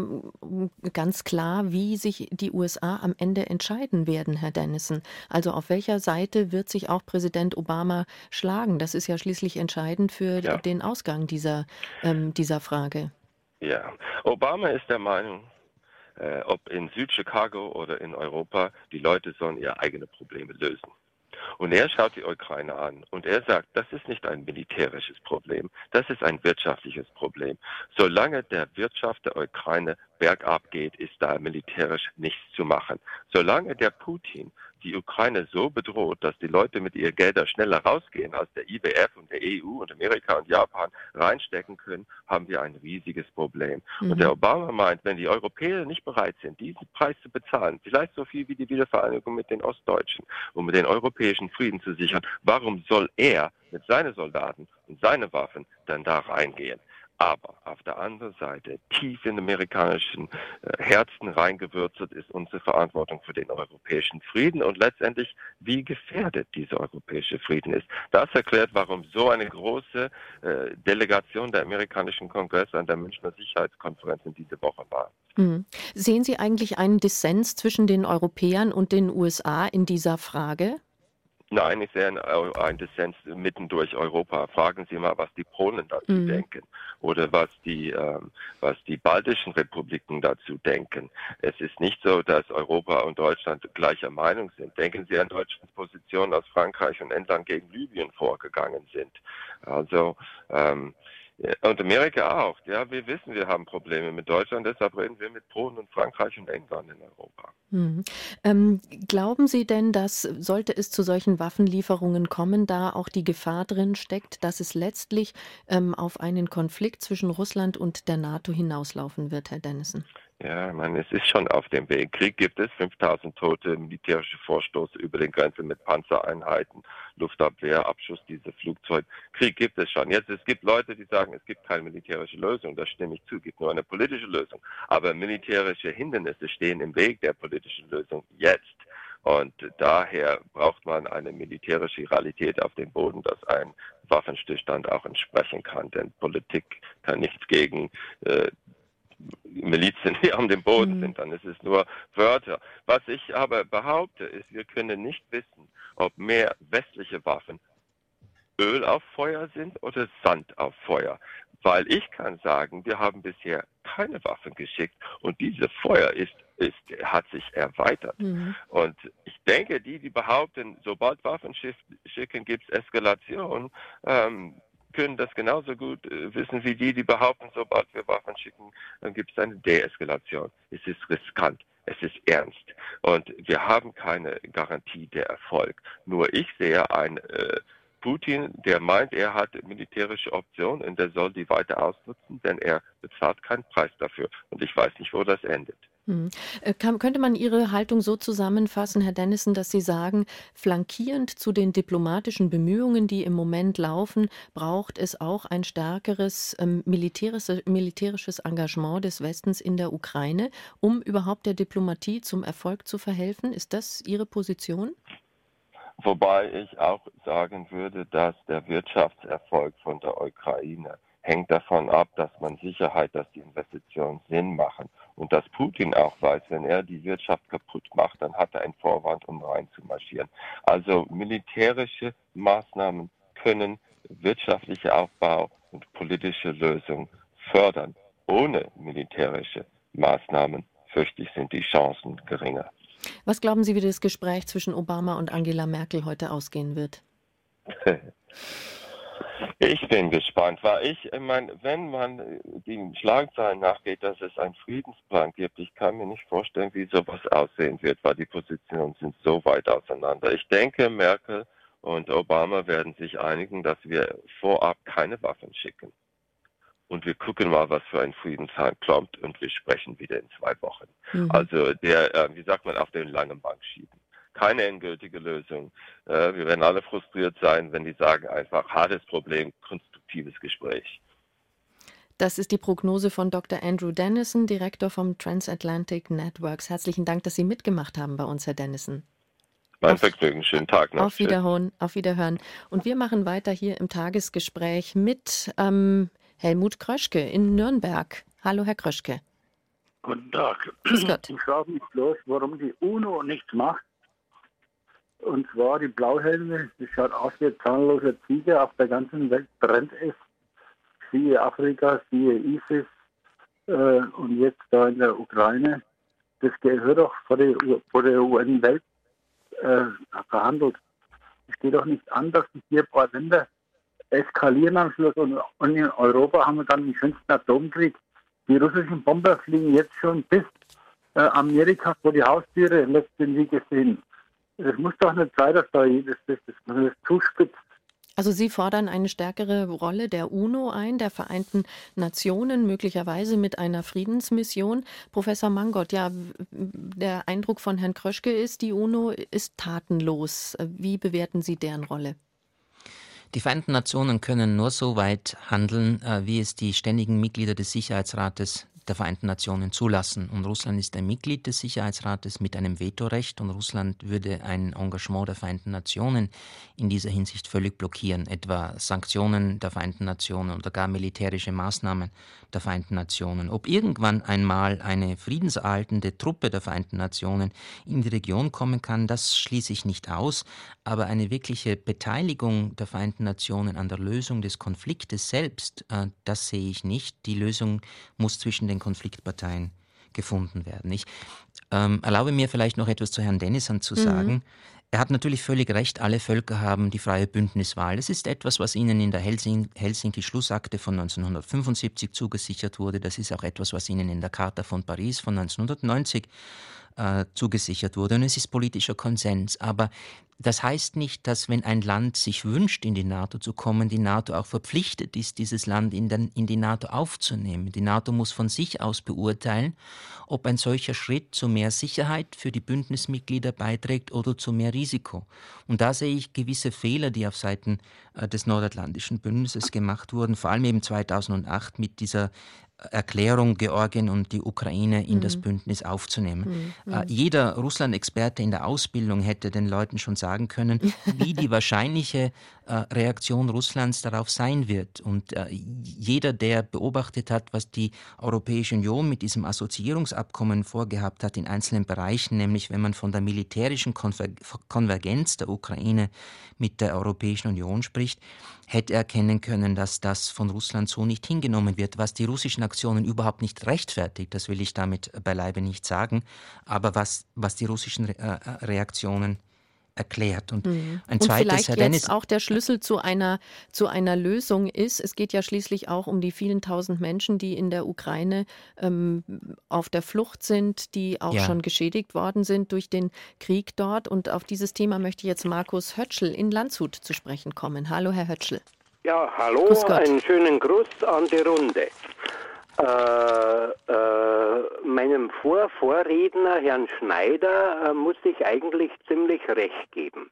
ganz klar, wie sich die USA am Ende entscheiden werden, Herr Dennison? Also auf welcher Seite wird sich auch Präsident Obama schlagen? Das ist ja schließlich entscheidend für den Ausgang dieser Frage. Ja, Obama ist der Meinung, ob in Südchicago oder in Europa, die Leute sollen ihre eigenen Probleme lösen. Und er schaut die Ukraine an und er sagt, das ist nicht ein militärisches Problem, das ist ein wirtschaftliches Problem. Solange der Wirtschaft der Ukraine bergab geht, ist da militärisch nichts zu machen. Solange der Putin die Ukraine so bedroht, dass die Leute mit ihren Geldern schneller rausgehen, als der IWF und der EU und Amerika und Japan reinstecken können, haben wir ein riesiges Problem. Und der Obama meint, wenn die Europäer nicht bereit sind, diesen Preis zu bezahlen, vielleicht so viel wie die Wiedervereinigung mit den Ostdeutschen, um den europäischen Frieden zu sichern, warum soll er mit seinen Soldaten und seinen Waffen dann da reingehen? Aber auf der anderen Seite, tief in amerikanischen Herzen reingewurzelt, ist unsere Verantwortung für den europäischen Frieden und letztendlich, wie gefährdet dieser europäische Frieden ist. Das erklärt, warum so eine große Delegation der amerikanischen Kongress an der Münchner Sicherheitskonferenz in dieser Woche war. Sehen Sie eigentlich einen Dissens zwischen den Europäern und den USA in dieser Frage? Nein, ich sehe einen Dissens mitten durch Europa. Fragen Sie mal, was die Polen dazu denken oder was die baltischen Republiken dazu denken. Es ist nicht so, dass Europa und Deutschland gleicher Meinung sind. Denken Sie an Deutschlands Position, als Frankreich und England gegen Libyen vorgegangen sind. Also und Amerika auch. Ja, wir wissen, wir haben Probleme mit Deutschland, deshalb reden wir mit Polen und Frankreich und England in Europa. Glauben Sie denn, dass, sollte es zu solchen Waffenlieferungen kommen, da auch die Gefahr drin steckt, dass es letztlich auf einen Konflikt zwischen Russland und der NATO hinauslaufen wird, Herr Dennison? Ja, ich meine, es ist schon auf dem Weg. Krieg gibt es, 5000 Tote, militärische Vorstoße über den Grenzen mit Panzereinheiten, Luftabwehr, Abschuss dieser Flugzeuge. Krieg gibt es schon. Jetzt, es gibt Leute, die sagen, es gibt keine militärische Lösung. Da stimme ich zu, es gibt nur eine politische Lösung. Aber militärische Hindernisse stehen im Weg der politischen Lösung jetzt. Und daher braucht man eine militärische Realität auf dem Boden, dass ein Waffenstillstand auch entsprechen kann. Denn Politik kann nichts gegen Milizen, die an dem Boden sind, dann ist es nur Wörter. Was ich aber behaupte, ist, wir können nicht wissen, ob mehr westliche Waffen Öl auf Feuer sind oder Sand auf Feuer. Weil ich kann sagen, wir haben bisher keine Waffen geschickt und dieses Feuer hat sich erweitert. Und ich denke, die behaupten, sobald Waffen schicken, gibt es Eskalation, können das genauso gut wissen wie die behaupten, sobald wir Waffen schicken, dann gibt es eine Deeskalation. Es ist riskant, es ist ernst und wir haben keine Garantie der Erfolg. Nur ich sehe einen Putin, der meint, er hat militärische Optionen und der soll die weiter ausnutzen, denn er bezahlt keinen Preis dafür und ich weiß nicht, wo das endet. Könnte man Ihre Haltung so zusammenfassen, Herr Dennison, dass Sie sagen, flankierend zu den diplomatischen Bemühungen, die im Moment laufen, braucht es auch ein stärkeres militärisches Engagement des Westens in der Ukraine, um überhaupt der Diplomatie zum Erfolg zu verhelfen? Ist das Ihre Position? Wobei ich auch sagen würde, dass der Wirtschaftserfolg von der Ukraine hängt davon ab, dass man Sicherheit, dass die Investitionen Sinn machen. Und dass Putin auch weiß, wenn er die Wirtschaft kaputt macht, dann hat er einen Vorwand, um reinzumarschieren. Also militärische Maßnahmen können wirtschaftlicher Aufbau und politische Lösungen fördern. Ohne militärische Maßnahmen, fürchte ich, sind die Chancen geringer. Was glauben Sie, wie das Gespräch zwischen Obama und Angela Merkel heute ausgehen wird? Ich bin gespannt, weil ich meine, wenn man den Schlagzeilen nachgeht, dass es einen Friedensplan gibt, ich kann mir nicht vorstellen, wie sowas aussehen wird, weil die Positionen sind so weit auseinander. Ich denke, Merkel und Obama werden sich einigen, dass wir vorab keine Waffen schicken. Und wir gucken mal, was für ein Friedensplan kommt und wir sprechen wieder in 2 Wochen. Also wie sagt man, auf den langen Bank schieben. Keine endgültige Lösung. Wir werden alle frustriert sein, wenn die sagen einfach, hartes Problem, konstruktives Gespräch. Das ist die Prognose von Dr. Andrew Dennison, Direktor vom Transatlantic Networks. Herzlichen Dank, dass Sie mitgemacht haben bei uns, Herr Dennison. Mein Vergnügen, schönen Tag noch. Auf Wiederhören. Und wir machen weiter hier im Tagesgespräch mit Helmut Kröschke in Nürnberg. Hallo, Herr Kröschke. Guten Tag. Grüß Gott. Ich frage mich bloß, warum die UNO nichts macht. Und zwar die Blauhelme, das schaut aus wie ein zahnloser Tiger, auf der ganzen Welt brennt es. Siehe Afrika, siehe ISIS und jetzt da in der Ukraine. Das gehört doch vor der UN-Welt verhandelt. Es geht doch nicht an, dass hier ein paar Länder eskalieren am Schluss und in Europa haben wir dann den schönsten Atomkrieg. Die russischen Bomber fliegen jetzt schon bis Amerika vor die Haustüre, letztendlich gesehen. Es muss doch nicht sein, dass da man das zuspitzt. Also Sie fordern eine stärkere Rolle der UNO ein, der Vereinten Nationen, möglicherweise mit einer Friedensmission. Professor Mangot, ja, der Eindruck von Herrn Kröschke ist, die UNO ist tatenlos. Wie bewerten Sie deren Rolle? Die Vereinten Nationen können nur so weit handeln, wie es die ständigen Mitglieder des Sicherheitsrates der Vereinten Nationen zulassen. Und Russland ist ein Mitglied des Sicherheitsrates mit einem Vetorecht und Russland würde ein Engagement der Vereinten Nationen in dieser Hinsicht völlig blockieren, etwa Sanktionen der Vereinten Nationen oder gar militärische Maßnahmen der Vereinten Nationen. Ob irgendwann einmal eine friedenserhaltende Truppe der Vereinten Nationen in die Region kommen kann, das schließe ich nicht aus, aber eine wirkliche Beteiligung der Vereinten Nationen an der Lösung des Konfliktes selbst, das sehe ich nicht. Die Lösung muss zwischen den Konfliktparteien gefunden werden. Ich erlaube mir vielleicht noch etwas zu Herrn Dennison zu sagen. Er hat natürlich völlig recht, alle Völker haben die freie Bündniswahl. Das ist etwas, was ihnen in der Helsinki-Schlussakte von 1975 zugesichert wurde. Das ist auch etwas, was ihnen in der Charta von Paris von 1990 zugesichert wurde. Und es ist politischer Konsens. Aber das heißt nicht, dass wenn ein Land sich wünscht, in die NATO zu kommen, die NATO auch verpflichtet ist, dieses Land in die NATO aufzunehmen. Die NATO muss von sich aus beurteilen, ob ein solcher Schritt zu mehr Sicherheit für die Bündnismitglieder beiträgt oder zu mehr Risiko. Und da sehe ich gewisse Fehler, die auf Seiten des Nordatlantischen Bündnisses gemacht wurden, vor allem eben 2008 mit dieser Erklärung, Georgien und die Ukraine in das Bündnis aufzunehmen. Jeder Russland-Experte in der Ausbildung hätte den Leuten schon sagen können, wie die wahrscheinliche Reaktion Russlands darauf sein wird. Und jeder, der beobachtet hat, was die Europäische Union mit diesem Assoziierungsabkommen vorgehabt hat in einzelnen Bereichen, nämlich wenn man von der militärischen Konvergenz der Ukraine mit der Europäischen Union spricht, hätte erkennen können, dass das von Russland so nicht hingenommen wird, was die russischen Aktionen überhaupt nicht rechtfertigt, das will ich damit beileibe nicht sagen, aber was die russischen Reaktionen erklärt. Und ein zweites, vielleicht jetzt auch der Schlüssel zu einer Lösung ist, es geht ja schließlich auch um die vielen tausend Menschen, die in der Ukraine auf der Flucht sind, die auch schon geschädigt worden sind durch den Krieg dort. Und auf dieses Thema möchte jetzt Markus Höttschel in Landshut zu sprechen kommen. Hallo, Herr Höttschel. Ja, hallo, einen schönen Gruß an die Runde. Meinem Vorredner, Herrn Schneider, muss ich eigentlich ziemlich recht geben.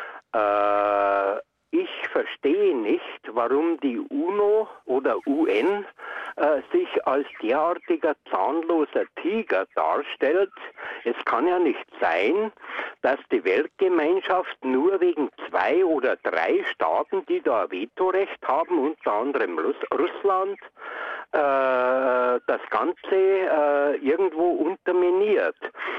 Ich verstehe nicht, warum die UNO oder UN sich als derartiger zahnloser Tiger darstellt. Es kann ja nicht sein, dass die Weltgemeinschaft nur wegen 2 oder 3 Staaten, die da Vetorecht haben, unter anderem Russland, das Ganze irgendwo unterminiert.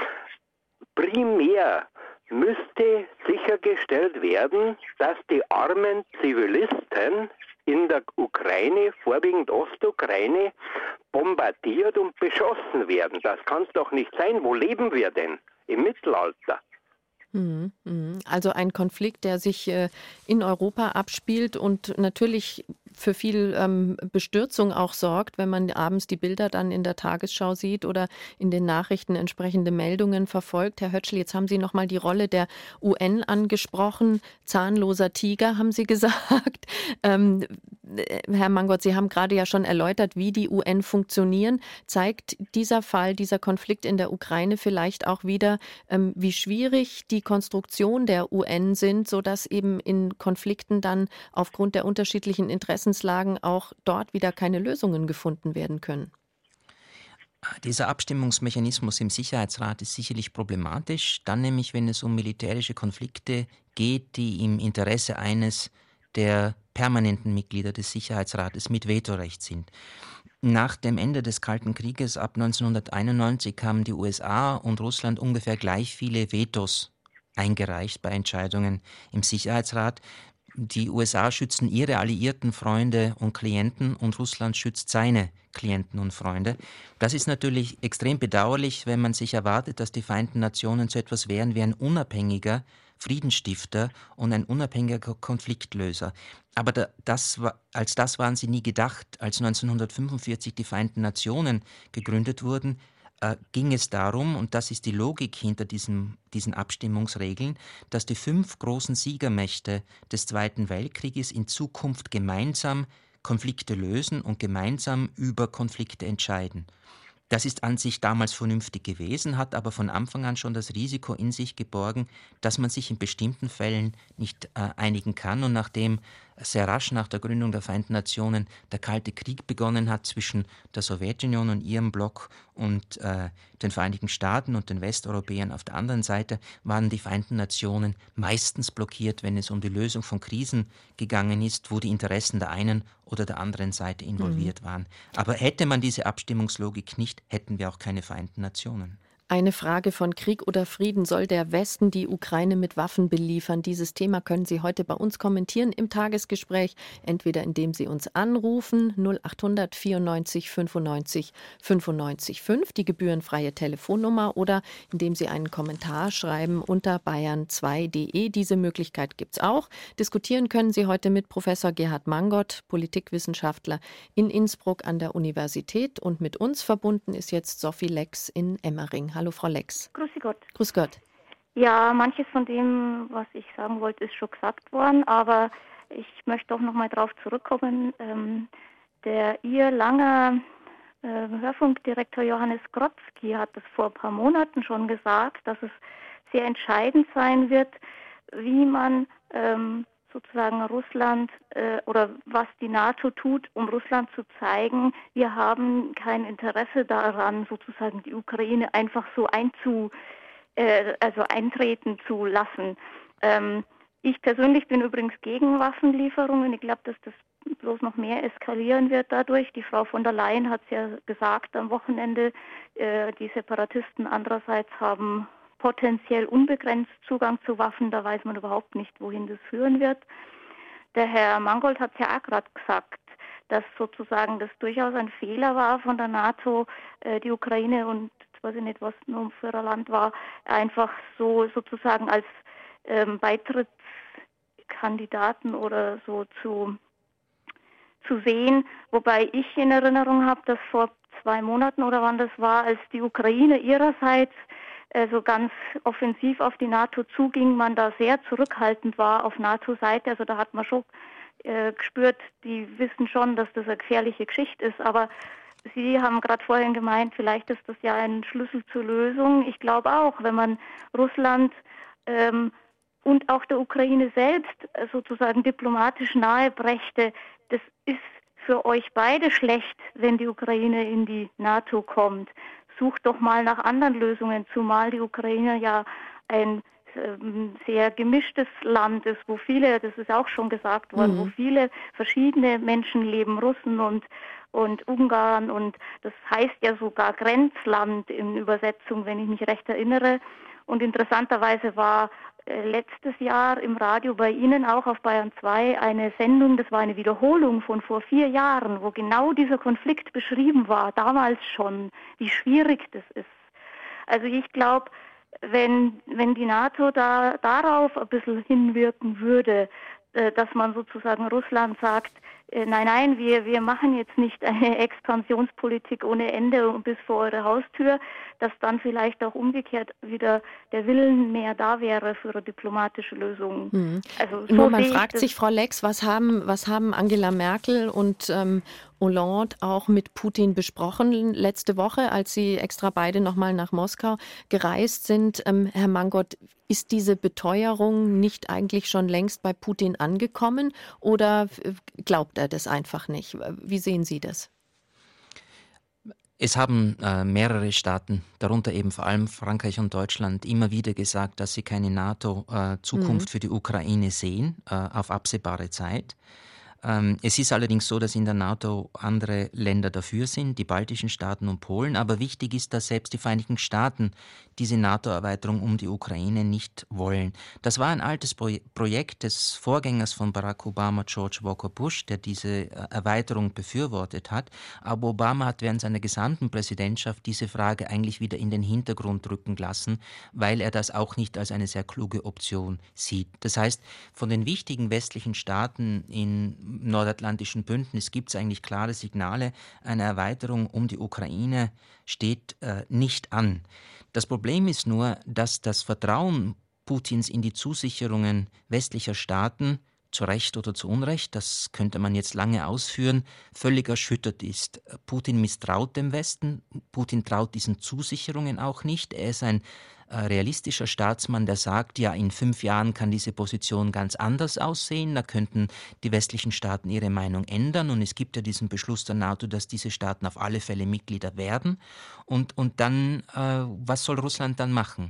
Primär müsste sichergestellt werden, dass die armen Zivilisten in der Ukraine, vorwiegend Ostukraine, bombardiert und beschossen werden. Das kann es doch nicht sein. Wo leben wir denn? Im Mittelalter. Also ein Konflikt, der sich in Europa abspielt und natürlich für viel Bestürzung auch sorgt, wenn man abends die Bilder dann in der Tagesschau sieht oder in den Nachrichten entsprechende Meldungen verfolgt. Herr Höttschel, jetzt haben Sie nochmal die Rolle der UN angesprochen. Zahnloser Tiger, haben Sie gesagt. Herr Mangott, Sie haben gerade ja schon erläutert, wie die UN funktionieren. Zeigt dieser Fall, dieser Konflikt in der Ukraine vielleicht auch wieder, wie schwierig die Konstruktion der UN sind, sodass eben in Konflikten dann aufgrund der unterschiedlichen Interessenslagen auch dort wieder keine Lösungen gefunden werden können? Dieser Abstimmungsmechanismus im Sicherheitsrat ist sicherlich problematisch, dann nämlich, wenn es um militärische Konflikte geht, die im Interesse eines der permanenten Mitglieder des Sicherheitsrates mit Vetorecht sind. Nach dem Ende des Kalten Krieges ab 1991 haben die USA und Russland ungefähr gleich viele Vetos eingereicht bei Entscheidungen im Sicherheitsrat. Die USA schützen ihre alliierten Freunde und Klienten und Russland schützt seine Klienten und Freunde. Das ist natürlich extrem bedauerlich, wenn man sich erwartet, dass die Vereinten Nationen so etwas wären wie ein unabhängiger Friedensstifter und ein unabhängiger Konfliktlöser. Aber als das waren sie nie gedacht. Als 1945 die Vereinten Nationen gegründet wurden, ging es darum, und das ist die Logik hinter diesen Abstimmungsregeln, dass die 5 großen Siegermächte des Zweiten Weltkrieges in Zukunft gemeinsam Konflikte lösen und gemeinsam über Konflikte entscheiden. Das ist an sich damals vernünftig gewesen, hat aber von Anfang an schon das Risiko in sich geborgen, dass man sich in bestimmten Fällen nicht einigen kann. Und nachdem sehr rasch nach der Gründung der Vereinten Nationen der Kalte Krieg begonnen hat zwischen der Sowjetunion und ihrem Block und den Vereinigten Staaten und den Westeuropäern auf der anderen Seite, waren die Vereinten Nationen meistens blockiert, wenn es um die Lösung von Krisen gegangen ist, wo die Interessen der einen oder der anderen Seite involviert waren. Aber hätte man diese Abstimmungslogik nicht, hätten wir auch keine Vereinten Nationen. Eine Frage von Krieg oder Frieden. Soll der Westen die Ukraine mit Waffen beliefern? Dieses Thema können Sie heute bei uns kommentieren im Tagesgespräch, entweder indem Sie uns anrufen 0800 94 95 95 5, die gebührenfreie Telefonnummer, oder indem Sie einen Kommentar schreiben unter bayern2.de. Diese Möglichkeit gibt es auch. Diskutieren können Sie heute mit Professor Gerhard Mangott, Politikwissenschaftler in Innsbruck an der Universität, und mit uns verbunden ist jetzt Sophie Lex in Emmering. Hallo Frau Lex. Grüß Gott. Grüß Gott. Ja, manches von dem, was ich sagen wollte, ist schon gesagt worden, aber ich möchte doch nochmal darauf zurückkommen. Ihr langer Hörfunkdirektor Johannes Grodzki hat es vor ein paar Monaten schon gesagt, dass es sehr entscheidend sein wird, wie man sozusagen Russland oder was die NATO tut, um Russland zu zeigen, wir haben kein Interesse daran, sozusagen die Ukraine einfach so eintreten zu lassen. Ich persönlich bin übrigens gegen Waffenlieferungen. Ich glaube, dass das bloß noch mehr eskalieren wird dadurch. Die Frau von der Leyen hat es ja gesagt am Wochenende, die Separatisten andererseits haben potenziell unbegrenzt Zugang zu Waffen, da weiß man überhaupt nicht, wohin das führen wird. Der Herr Mangold hat es ja auch gerade gesagt, dass sozusagen das durchaus ein Fehler war von der NATO, die Ukraine, und jetzt weiß ich nicht, was nur für ein Land war, einfach so sozusagen als Beitrittskandidaten oder so zu sehen, wobei ich in Erinnerung habe, dass vor 2 Monaten oder wann das war, als die Ukraine ihrerseits so ganz offensiv auf die NATO zuging, man da sehr zurückhaltend war auf NATO-Seite. Also da hat man schon gespürt, die wissen schon, dass das eine gefährliche Geschichte ist. Aber Sie haben gerade vorhin gemeint, vielleicht ist das ja ein Schlüssel zur Lösung. Ich glaube auch, wenn man Russland und auch der Ukraine selbst sozusagen diplomatisch nahe brächte, das ist für euch beide schlecht, wenn die Ukraine in die NATO kommt. Sucht doch mal nach anderen Lösungen, zumal die Ukraine ja ein sehr gemischtes Land ist, wo viele, das ist auch schon gesagt worden, wo viele verschiedene Menschen leben, Russen und Ungarn, und das heißt ja sogar Grenzland in Übersetzung, wenn ich mich recht erinnere. Und interessanterweise war letztes Jahr im Radio bei Ihnen auch auf Bayern 2 eine Sendung, das war eine Wiederholung von vor 4 Jahren, wo genau dieser Konflikt beschrieben war, damals schon, wie schwierig das ist. Also ich glaube, wenn die NATO darauf ein bisschen hinwirken würde, dass man sozusagen Russland sagt, nein, wir machen jetzt nicht eine Expansionspolitik ohne Ende und bis vor eure Haustür, dass dann vielleicht auch umgekehrt wieder der Willen mehr da wäre für eine diplomatische Lösung. Also so nur man fragt sich, Frau Lex, was haben Angela Merkel und Hollande auch mit Putin besprochen letzte Woche, als sie extra beide nochmal nach Moskau gereist sind? Herr Mangott, ist diese Beteuerung nicht eigentlich schon längst bei Putin angekommen, oder glaubt er das einfach nicht? Wie sehen Sie das? Es haben mehrere Staaten, darunter eben vor allem Frankreich und Deutschland, immer wieder gesagt, dass sie keine NATO-Zukunft für die Ukraine sehen, auf absehbare Zeit. Es ist allerdings so, dass in der NATO andere Länder dafür sind, die baltischen Staaten und Polen. Aber wichtig ist, dass selbst die Vereinigten Staaten diese NATO-Erweiterung um die Ukraine nicht wollen. Das war ein altes Projekt des Vorgängers von Barack Obama, George Walker Bush, der diese Erweiterung befürwortet hat. Aber Obama hat während seiner gesamten Präsidentschaft diese Frage eigentlich wieder in den Hintergrund rücken lassen, weil er das auch nicht als eine sehr kluge Option sieht. Das heißt, von den wichtigen westlichen Staaten im nordatlantischen Bündnis gibt es eigentlich klare Signale, eine Erweiterung um die Ukraine steht nicht an. Das Problem ist nur, dass das Vertrauen Putins in die Zusicherungen westlicher Staaten, zu Recht oder zu Unrecht, das könnte man jetzt lange ausführen, völlig erschüttert ist. Putin misstraut dem Westen, Putin traut diesen Zusicherungen auch nicht. Er ist ein realistischer Staatsmann, der sagt, ja, in 5 Jahren kann diese Position ganz anders aussehen, da könnten die westlichen Staaten ihre Meinung ändern, und es gibt ja diesen Beschluss der NATO, dass diese Staaten auf alle Fälle Mitglieder werden, und dann, was soll Russland dann machen?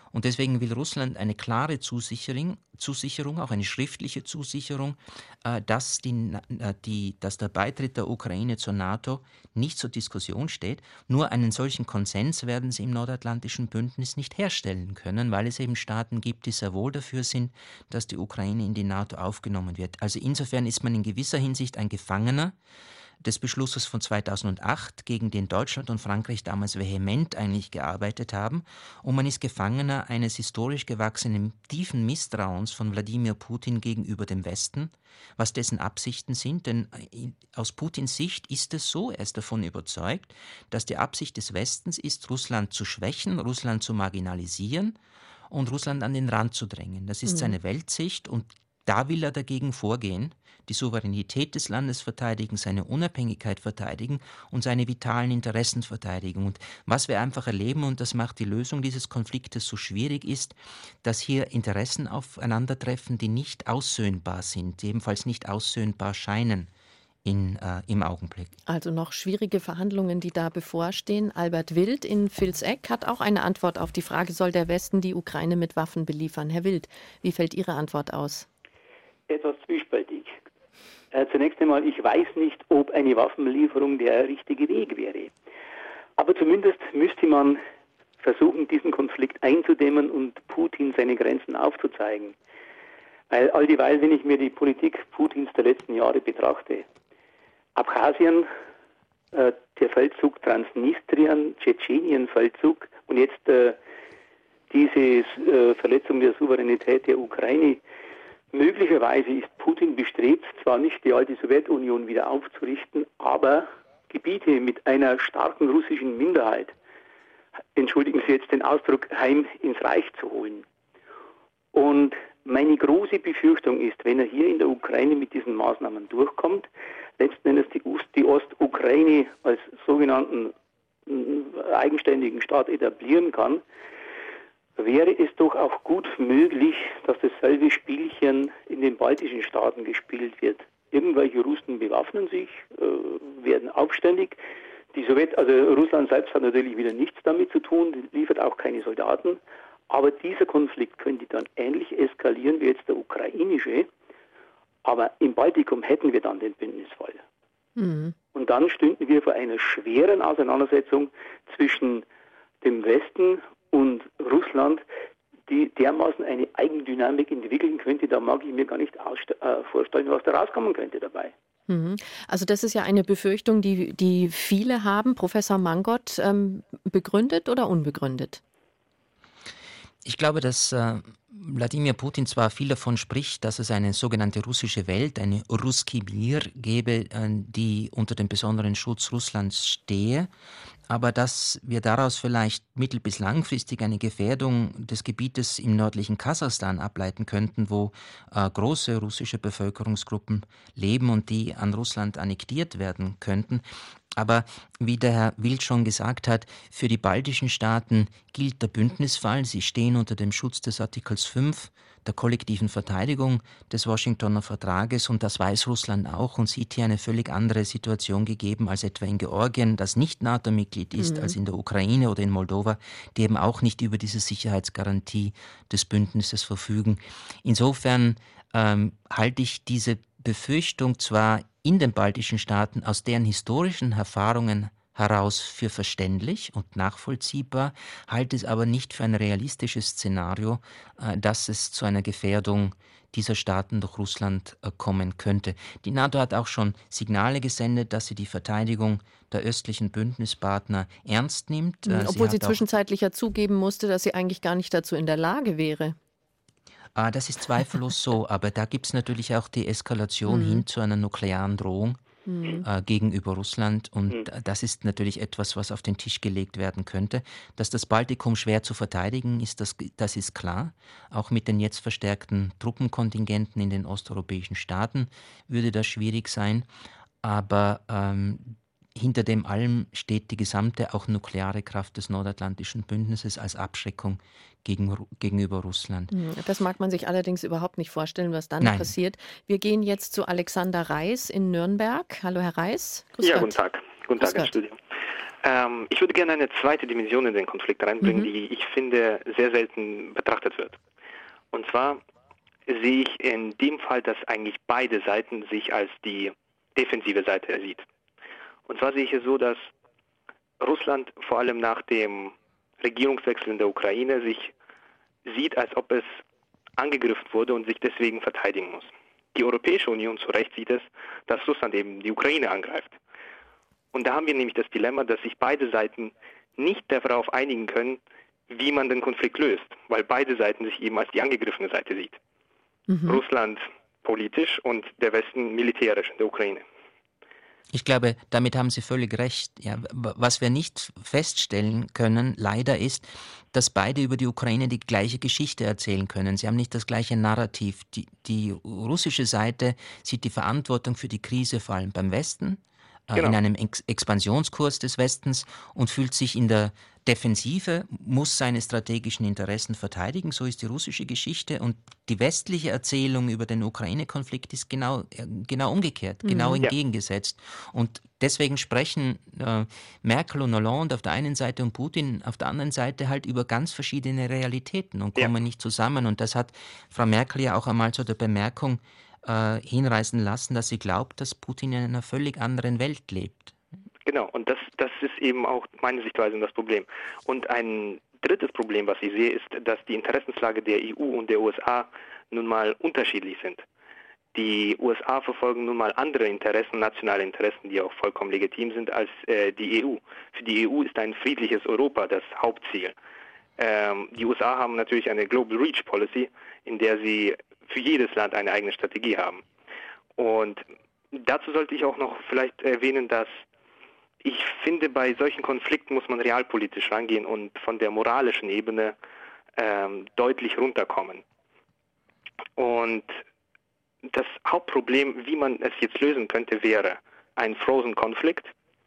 Und deswegen will Russland eine klare Zusicherung, auch eine schriftliche Zusicherung, dass der Beitritt der Ukraine zur NATO nicht zur Diskussion steht. Nur einen solchen Konsens werden sie im Nordatlantischen Bündnis nicht herstellen können, weil es eben Staaten gibt, die sehr wohl dafür sind, dass die Ukraine in die NATO aufgenommen wird. Also insofern ist man in gewisser Hinsicht ein Gefangener des Beschlusses von 2008, gegen den Deutschland und Frankreich damals vehement eigentlich gearbeitet haben. Und man ist Gefangener eines historisch gewachsenen tiefen Misstrauens von Wladimir Putin gegenüber dem Westen, was dessen Absichten sind. Denn aus Putins Sicht ist es so, er ist davon überzeugt, dass die Absicht des Westens ist, Russland zu schwächen, Russland zu marginalisieren und Russland an den Rand zu drängen. Das ist seine Weltsicht und da will er dagegen vorgehen, die Souveränität des Landes verteidigen, seine Unabhängigkeit verteidigen und seine vitalen Interessen verteidigen. Und was wir einfach erleben, und das macht die Lösung dieses Konfliktes so schwierig, ist, dass hier Interessen aufeinandertreffen, die nicht aussöhnbar sind, die ebenfalls nicht aussöhnbar scheinen im Augenblick. Also noch schwierige Verhandlungen, die da bevorstehen. Albert Wild in Vilseck hat auch eine Antwort auf die Frage, soll der Westen die Ukraine mit Waffen beliefern? Herr Wild, wie fällt Ihre Antwort aus? Etwas zwiespältig. Zunächst einmal, ich weiß nicht, ob eine Waffenlieferung der richtige Weg wäre. Aber zumindest müsste man versuchen, diesen Konflikt einzudämmen und Putin seine Grenzen aufzuzeigen. Weil all dieweil, wenn ich mir die Politik Putins der letzten Jahre betrachte, Abchasien, der Feldzug Transnistrien, Tschetschenien-Feldzug und jetzt diese Verletzung der Souveränität der Ukraine. Möglicherweise ist Putin bestrebt, zwar nicht die alte Sowjetunion wieder aufzurichten, aber Gebiete mit einer starken russischen Minderheit, entschuldigen Sie jetzt den Ausdruck, heim ins Reich zu holen. Und meine große Befürchtung ist, wenn er hier in der Ukraine mit diesen Maßnahmen durchkommt, letzten Endes die Ostukraine als sogenannten eigenständigen Staat etablieren kann, wäre es doch auch gut möglich, dass dasselbe Spielchen in den baltischen Staaten gespielt wird. Irgendwelche Russen bewaffnen sich, werden aufständig. Russland selbst hat natürlich wieder nichts damit zu tun, liefert auch keine Soldaten. Aber dieser Konflikt könnte dann ähnlich eskalieren wie jetzt der ukrainische. Aber im Baltikum hätten wir dann den Bündnisfall. Mhm. Und dann stünden wir vor einer schweren Auseinandersetzung zwischen dem Westen und Russland, die dermaßen eine Eigendynamik entwickeln könnte, da mag ich mir gar nicht vorstellen, was da rauskommen könnte dabei. Also das ist ja eine Befürchtung, die viele haben. Professor Mangott, begründet oder unbegründet? Ich glaube, dass Wladimir Putin zwar viel davon spricht, dass es eine sogenannte russische Welt, eine Russki Mir gebe, die unter dem besonderen Schutz Russlands stehe, aber dass wir daraus vielleicht mittel- bis langfristig eine Gefährdung des Gebietes im nördlichen Kasachstan ableiten könnten, wo große russische Bevölkerungsgruppen leben und die an Russland annektiert werden könnten. Aber wie der Herr Wild schon gesagt hat, für die baltischen Staaten gilt der Bündnisfall. Sie stehen unter dem Schutz des Artikels 5 der kollektiven Verteidigung des Washingtoner Vertrages und das weiß Russland auch und sieht hier eine völlig andere Situation gegeben als etwa in Georgien, das nicht NATO-Mitglied ist, als in der Ukraine oder in Moldova, die eben auch nicht über diese Sicherheitsgarantie des Bündnisses verfügen. Insofern halte ich diese Befürchtung zwar in den baltischen Staaten aus deren historischen Erfahrungen heraus für verständlich und nachvollziehbar, halte es aber nicht für ein realistisches Szenario, dass es zu einer Gefährdung dieser Staaten durch Russland kommen könnte. Die NATO hat auch schon Signale gesendet, dass sie die Verteidigung der östlichen Bündnispartner ernst nimmt. Obwohl sie zwischenzeitlich ja zugeben musste, dass sie eigentlich gar nicht dazu in der Lage wäre. Das ist zweifellos so, aber da gibt es natürlich auch die Eskalation hin zu einer nuklearen Drohung gegenüber Russland und das ist natürlich etwas, was auf den Tisch gelegt werden könnte. Dass das Baltikum schwer zu verteidigen ist, das ist klar. Auch mit den jetzt verstärkten Truppenkontingenten in den osteuropäischen Staaten würde das schwierig sein, aber hinter dem allem steht die gesamte, auch nukleare Kraft des Nordatlantischen Bündnisses als Abschreckung gegenüber Russland. Das mag man sich allerdings überhaupt nicht vorstellen, was dann passiert. Wir gehen jetzt zu Alexander Reis in Nürnberg. Hallo Herr Reis. Grüß Gott. Guten Tag. Guten Tag ins Studio. Ich würde gerne eine zweite Dimension in den Konflikt reinbringen, die ich finde sehr selten betrachtet wird. Und zwar sehe ich in dem Fall, dass eigentlich beide Seiten sich als die defensive Seite sieht. Und zwar sehe ich es so, dass Russland vor allem nach dem Regierungswechsel in der Ukraine sich sieht, als ob es angegriffen wurde und sich deswegen verteidigen muss. Die Europäische Union zu Recht sieht es, dass Russland eben die Ukraine angreift. Und da haben wir nämlich das Dilemma, dass sich beide Seiten nicht darauf einigen können, wie man den Konflikt löst, weil beide Seiten sich eben als die angegriffene Seite sieht. Russland politisch und der Westen militärisch in der Ukraine. Ich glaube, damit haben Sie völlig recht. Ja, was wir nicht feststellen können, leider ist, dass beide über die Ukraine die gleiche Geschichte erzählen können. Sie haben nicht das gleiche Narrativ. Die russische Seite sieht die Verantwortung für die Krise vor allem beim Westen, in einem Expansionskurs des Westens und fühlt sich in der Defensive, muss seine strategischen Interessen verteidigen, so ist die russische Geschichte, und die westliche Erzählung über den Ukraine-Konflikt ist genau umgekehrt, genau entgegengesetzt. Und deswegen sprechen Merkel und Hollande auf der einen Seite und Putin auf der anderen Seite halt über ganz verschiedene Realitäten und kommen nicht zusammen. Und das hat Frau Merkel ja auch einmal zu der Bemerkung hinreißen lassen, dass sie glaubt, dass Putin in einer völlig anderen Welt lebt. Genau, und das ist eben auch meine Sichtweise und das Problem. Und ein drittes Problem, was ich sehe, ist, dass die Interessenslage der EU und der USA nun mal unterschiedlich sind. Die USA verfolgen nun mal andere Interessen, nationale Interessen, die auch vollkommen legitim sind, als die EU. Für die EU ist ein friedliches Europa das Hauptziel. Die USA haben natürlich eine Global Reach Policy, in der sie für jedes Land eine eigene Strategie haben. Und dazu sollte ich auch noch vielleicht erwähnen, dass ich finde, bei solchen Konflikten muss man realpolitisch rangehen und von der moralischen Ebene deutlich runterkommen. Und das Hauptproblem, wie man es jetzt lösen könnte, wäre ein Frozen Konflikt.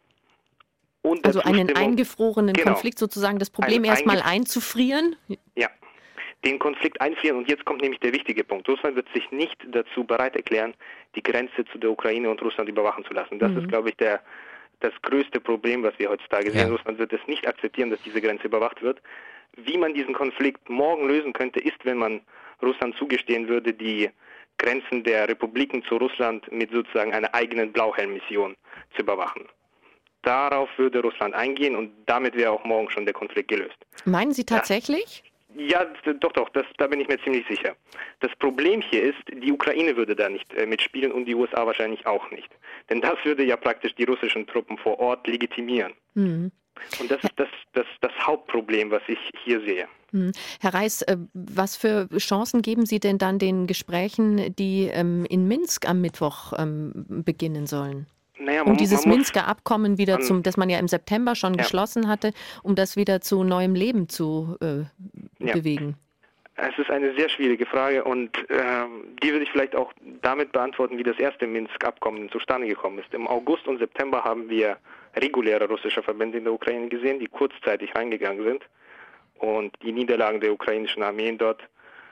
Also einen eingefrorenen Konflikt sozusagen, das Problem erstmal einzufrieren? Ja, den Konflikt einfrieren. Und jetzt kommt nämlich der wichtige Punkt. Russland wird sich nicht dazu bereit erklären, die Grenze zu der Ukraine und Russland überwachen zu lassen. Das ist, glaube ich, das größte Problem, was wir heutzutage sehen. Russland wird es nicht akzeptieren, dass diese Grenze überwacht wird. Wie man diesen Konflikt morgen lösen könnte, ist, wenn man Russland zugestehen würde, die Grenzen der Republiken zu Russland mit sozusagen einer eigenen Blauhelm-Mission zu überwachen. Darauf würde Russland eingehen und damit wäre auch morgen schon der Konflikt gelöst. Meinen Sie tatsächlich? Ja, doch, da bin ich mir ziemlich sicher. Das Problem hier ist, die Ukraine würde da nicht mitspielen und die USA wahrscheinlich auch nicht. Denn das würde ja praktisch die russischen Truppen vor Ort legitimieren. Und das ist das Hauptproblem, was ich hier sehe. Herr Reis, was für Chancen geben Sie denn dann den Gesprächen, die in Minsk am Mittwoch beginnen sollen? Naja, um dieses Minsker Abkommen wieder das man ja im September schon geschlossen hatte, um das wieder zu neuem Leben zu bewegen? Es ist eine sehr schwierige Frage und die würde ich vielleicht auch damit beantworten, wie das erste Minsk-Abkommen zustande gekommen ist. Im August und September haben wir reguläre russische Verbände in der Ukraine gesehen, die kurzzeitig reingegangen sind und die Niederlagen der ukrainischen Armeen dort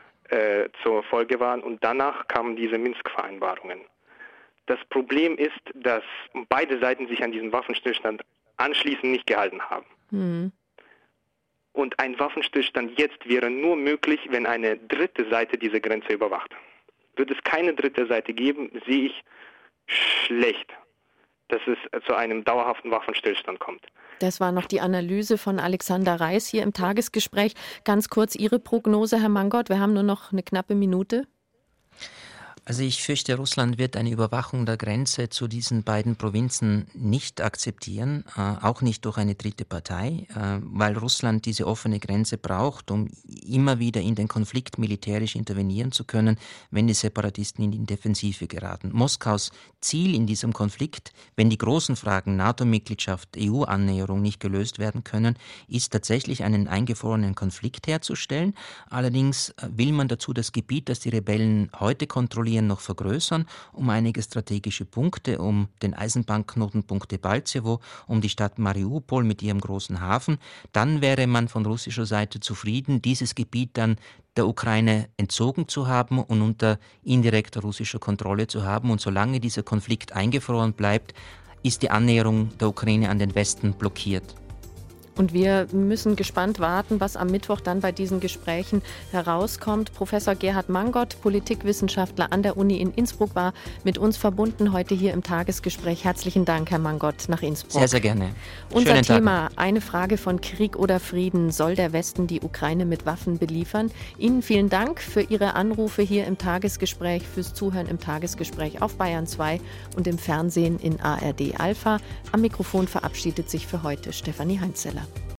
zur Folge waren. Und danach kamen diese Minsk-Vereinbarungen. Das Problem ist, dass beide Seiten sich an diesen Waffenstillstand anschließend nicht gehalten haben. Und ein Waffenstillstand jetzt wäre nur möglich, wenn eine dritte Seite diese Grenze überwacht. Wird es keine dritte Seite geben, sehe ich schlecht, dass es zu einem dauerhaften Waffenstillstand kommt. Das war noch die Analyse von Alexander Reis hier im Tagesgespräch. Ganz kurz Ihre Prognose, Herr Mangott. Wir haben nur noch eine knappe Minute. Also ich fürchte, Russland wird eine Überwachung der Grenze zu diesen beiden Provinzen nicht akzeptieren, auch nicht durch eine dritte Partei, weil Russland diese offene Grenze braucht, um immer wieder in den Konflikt militärisch intervenieren zu können, wenn die Separatisten in die Defensive geraten. Moskaus Ziel in diesem Konflikt, wenn die großen Fragen NATO-Mitgliedschaft, EU-Annäherung nicht gelöst werden können, ist tatsächlich einen eingefrorenen Konflikt herzustellen. Allerdings will man dazu das Gebiet, das die Rebellen heute kontrollieren, noch vergrößern, um einige strategische Punkte, um den Eisenbahnknotenpunkt Debaltsewo, um die Stadt Mariupol mit ihrem großen Hafen. Dann wäre man von russischer Seite zufrieden, dieses Gebiet dann der Ukraine entzogen zu haben und unter indirekter russischer Kontrolle zu haben. Und solange dieser Konflikt eingefroren bleibt, ist die Annäherung der Ukraine an den Westen blockiert. Und wir müssen gespannt warten, was am Mittwoch dann bei diesen Gesprächen herauskommt. Professor Gerhard Mangott, Politikwissenschaftler an der Uni in Innsbruck, war mit uns verbunden heute hier im Tagesgespräch. Herzlichen Dank, Herr Mangott, nach Innsbruck. Sehr, sehr gerne. Unser Schönen Thema, Tag. eine Frage von Krieg oder Frieden. Soll der Westen die Ukraine mit Waffen beliefern? Ihnen vielen Dank für Ihre Anrufe hier im Tagesgespräch, fürs Zuhören im Tagesgespräch auf Bayern 2 und im Fernsehen in ARD Alpha. Am Mikrofon verabschiedet sich für heute Stefanie Heinzeller.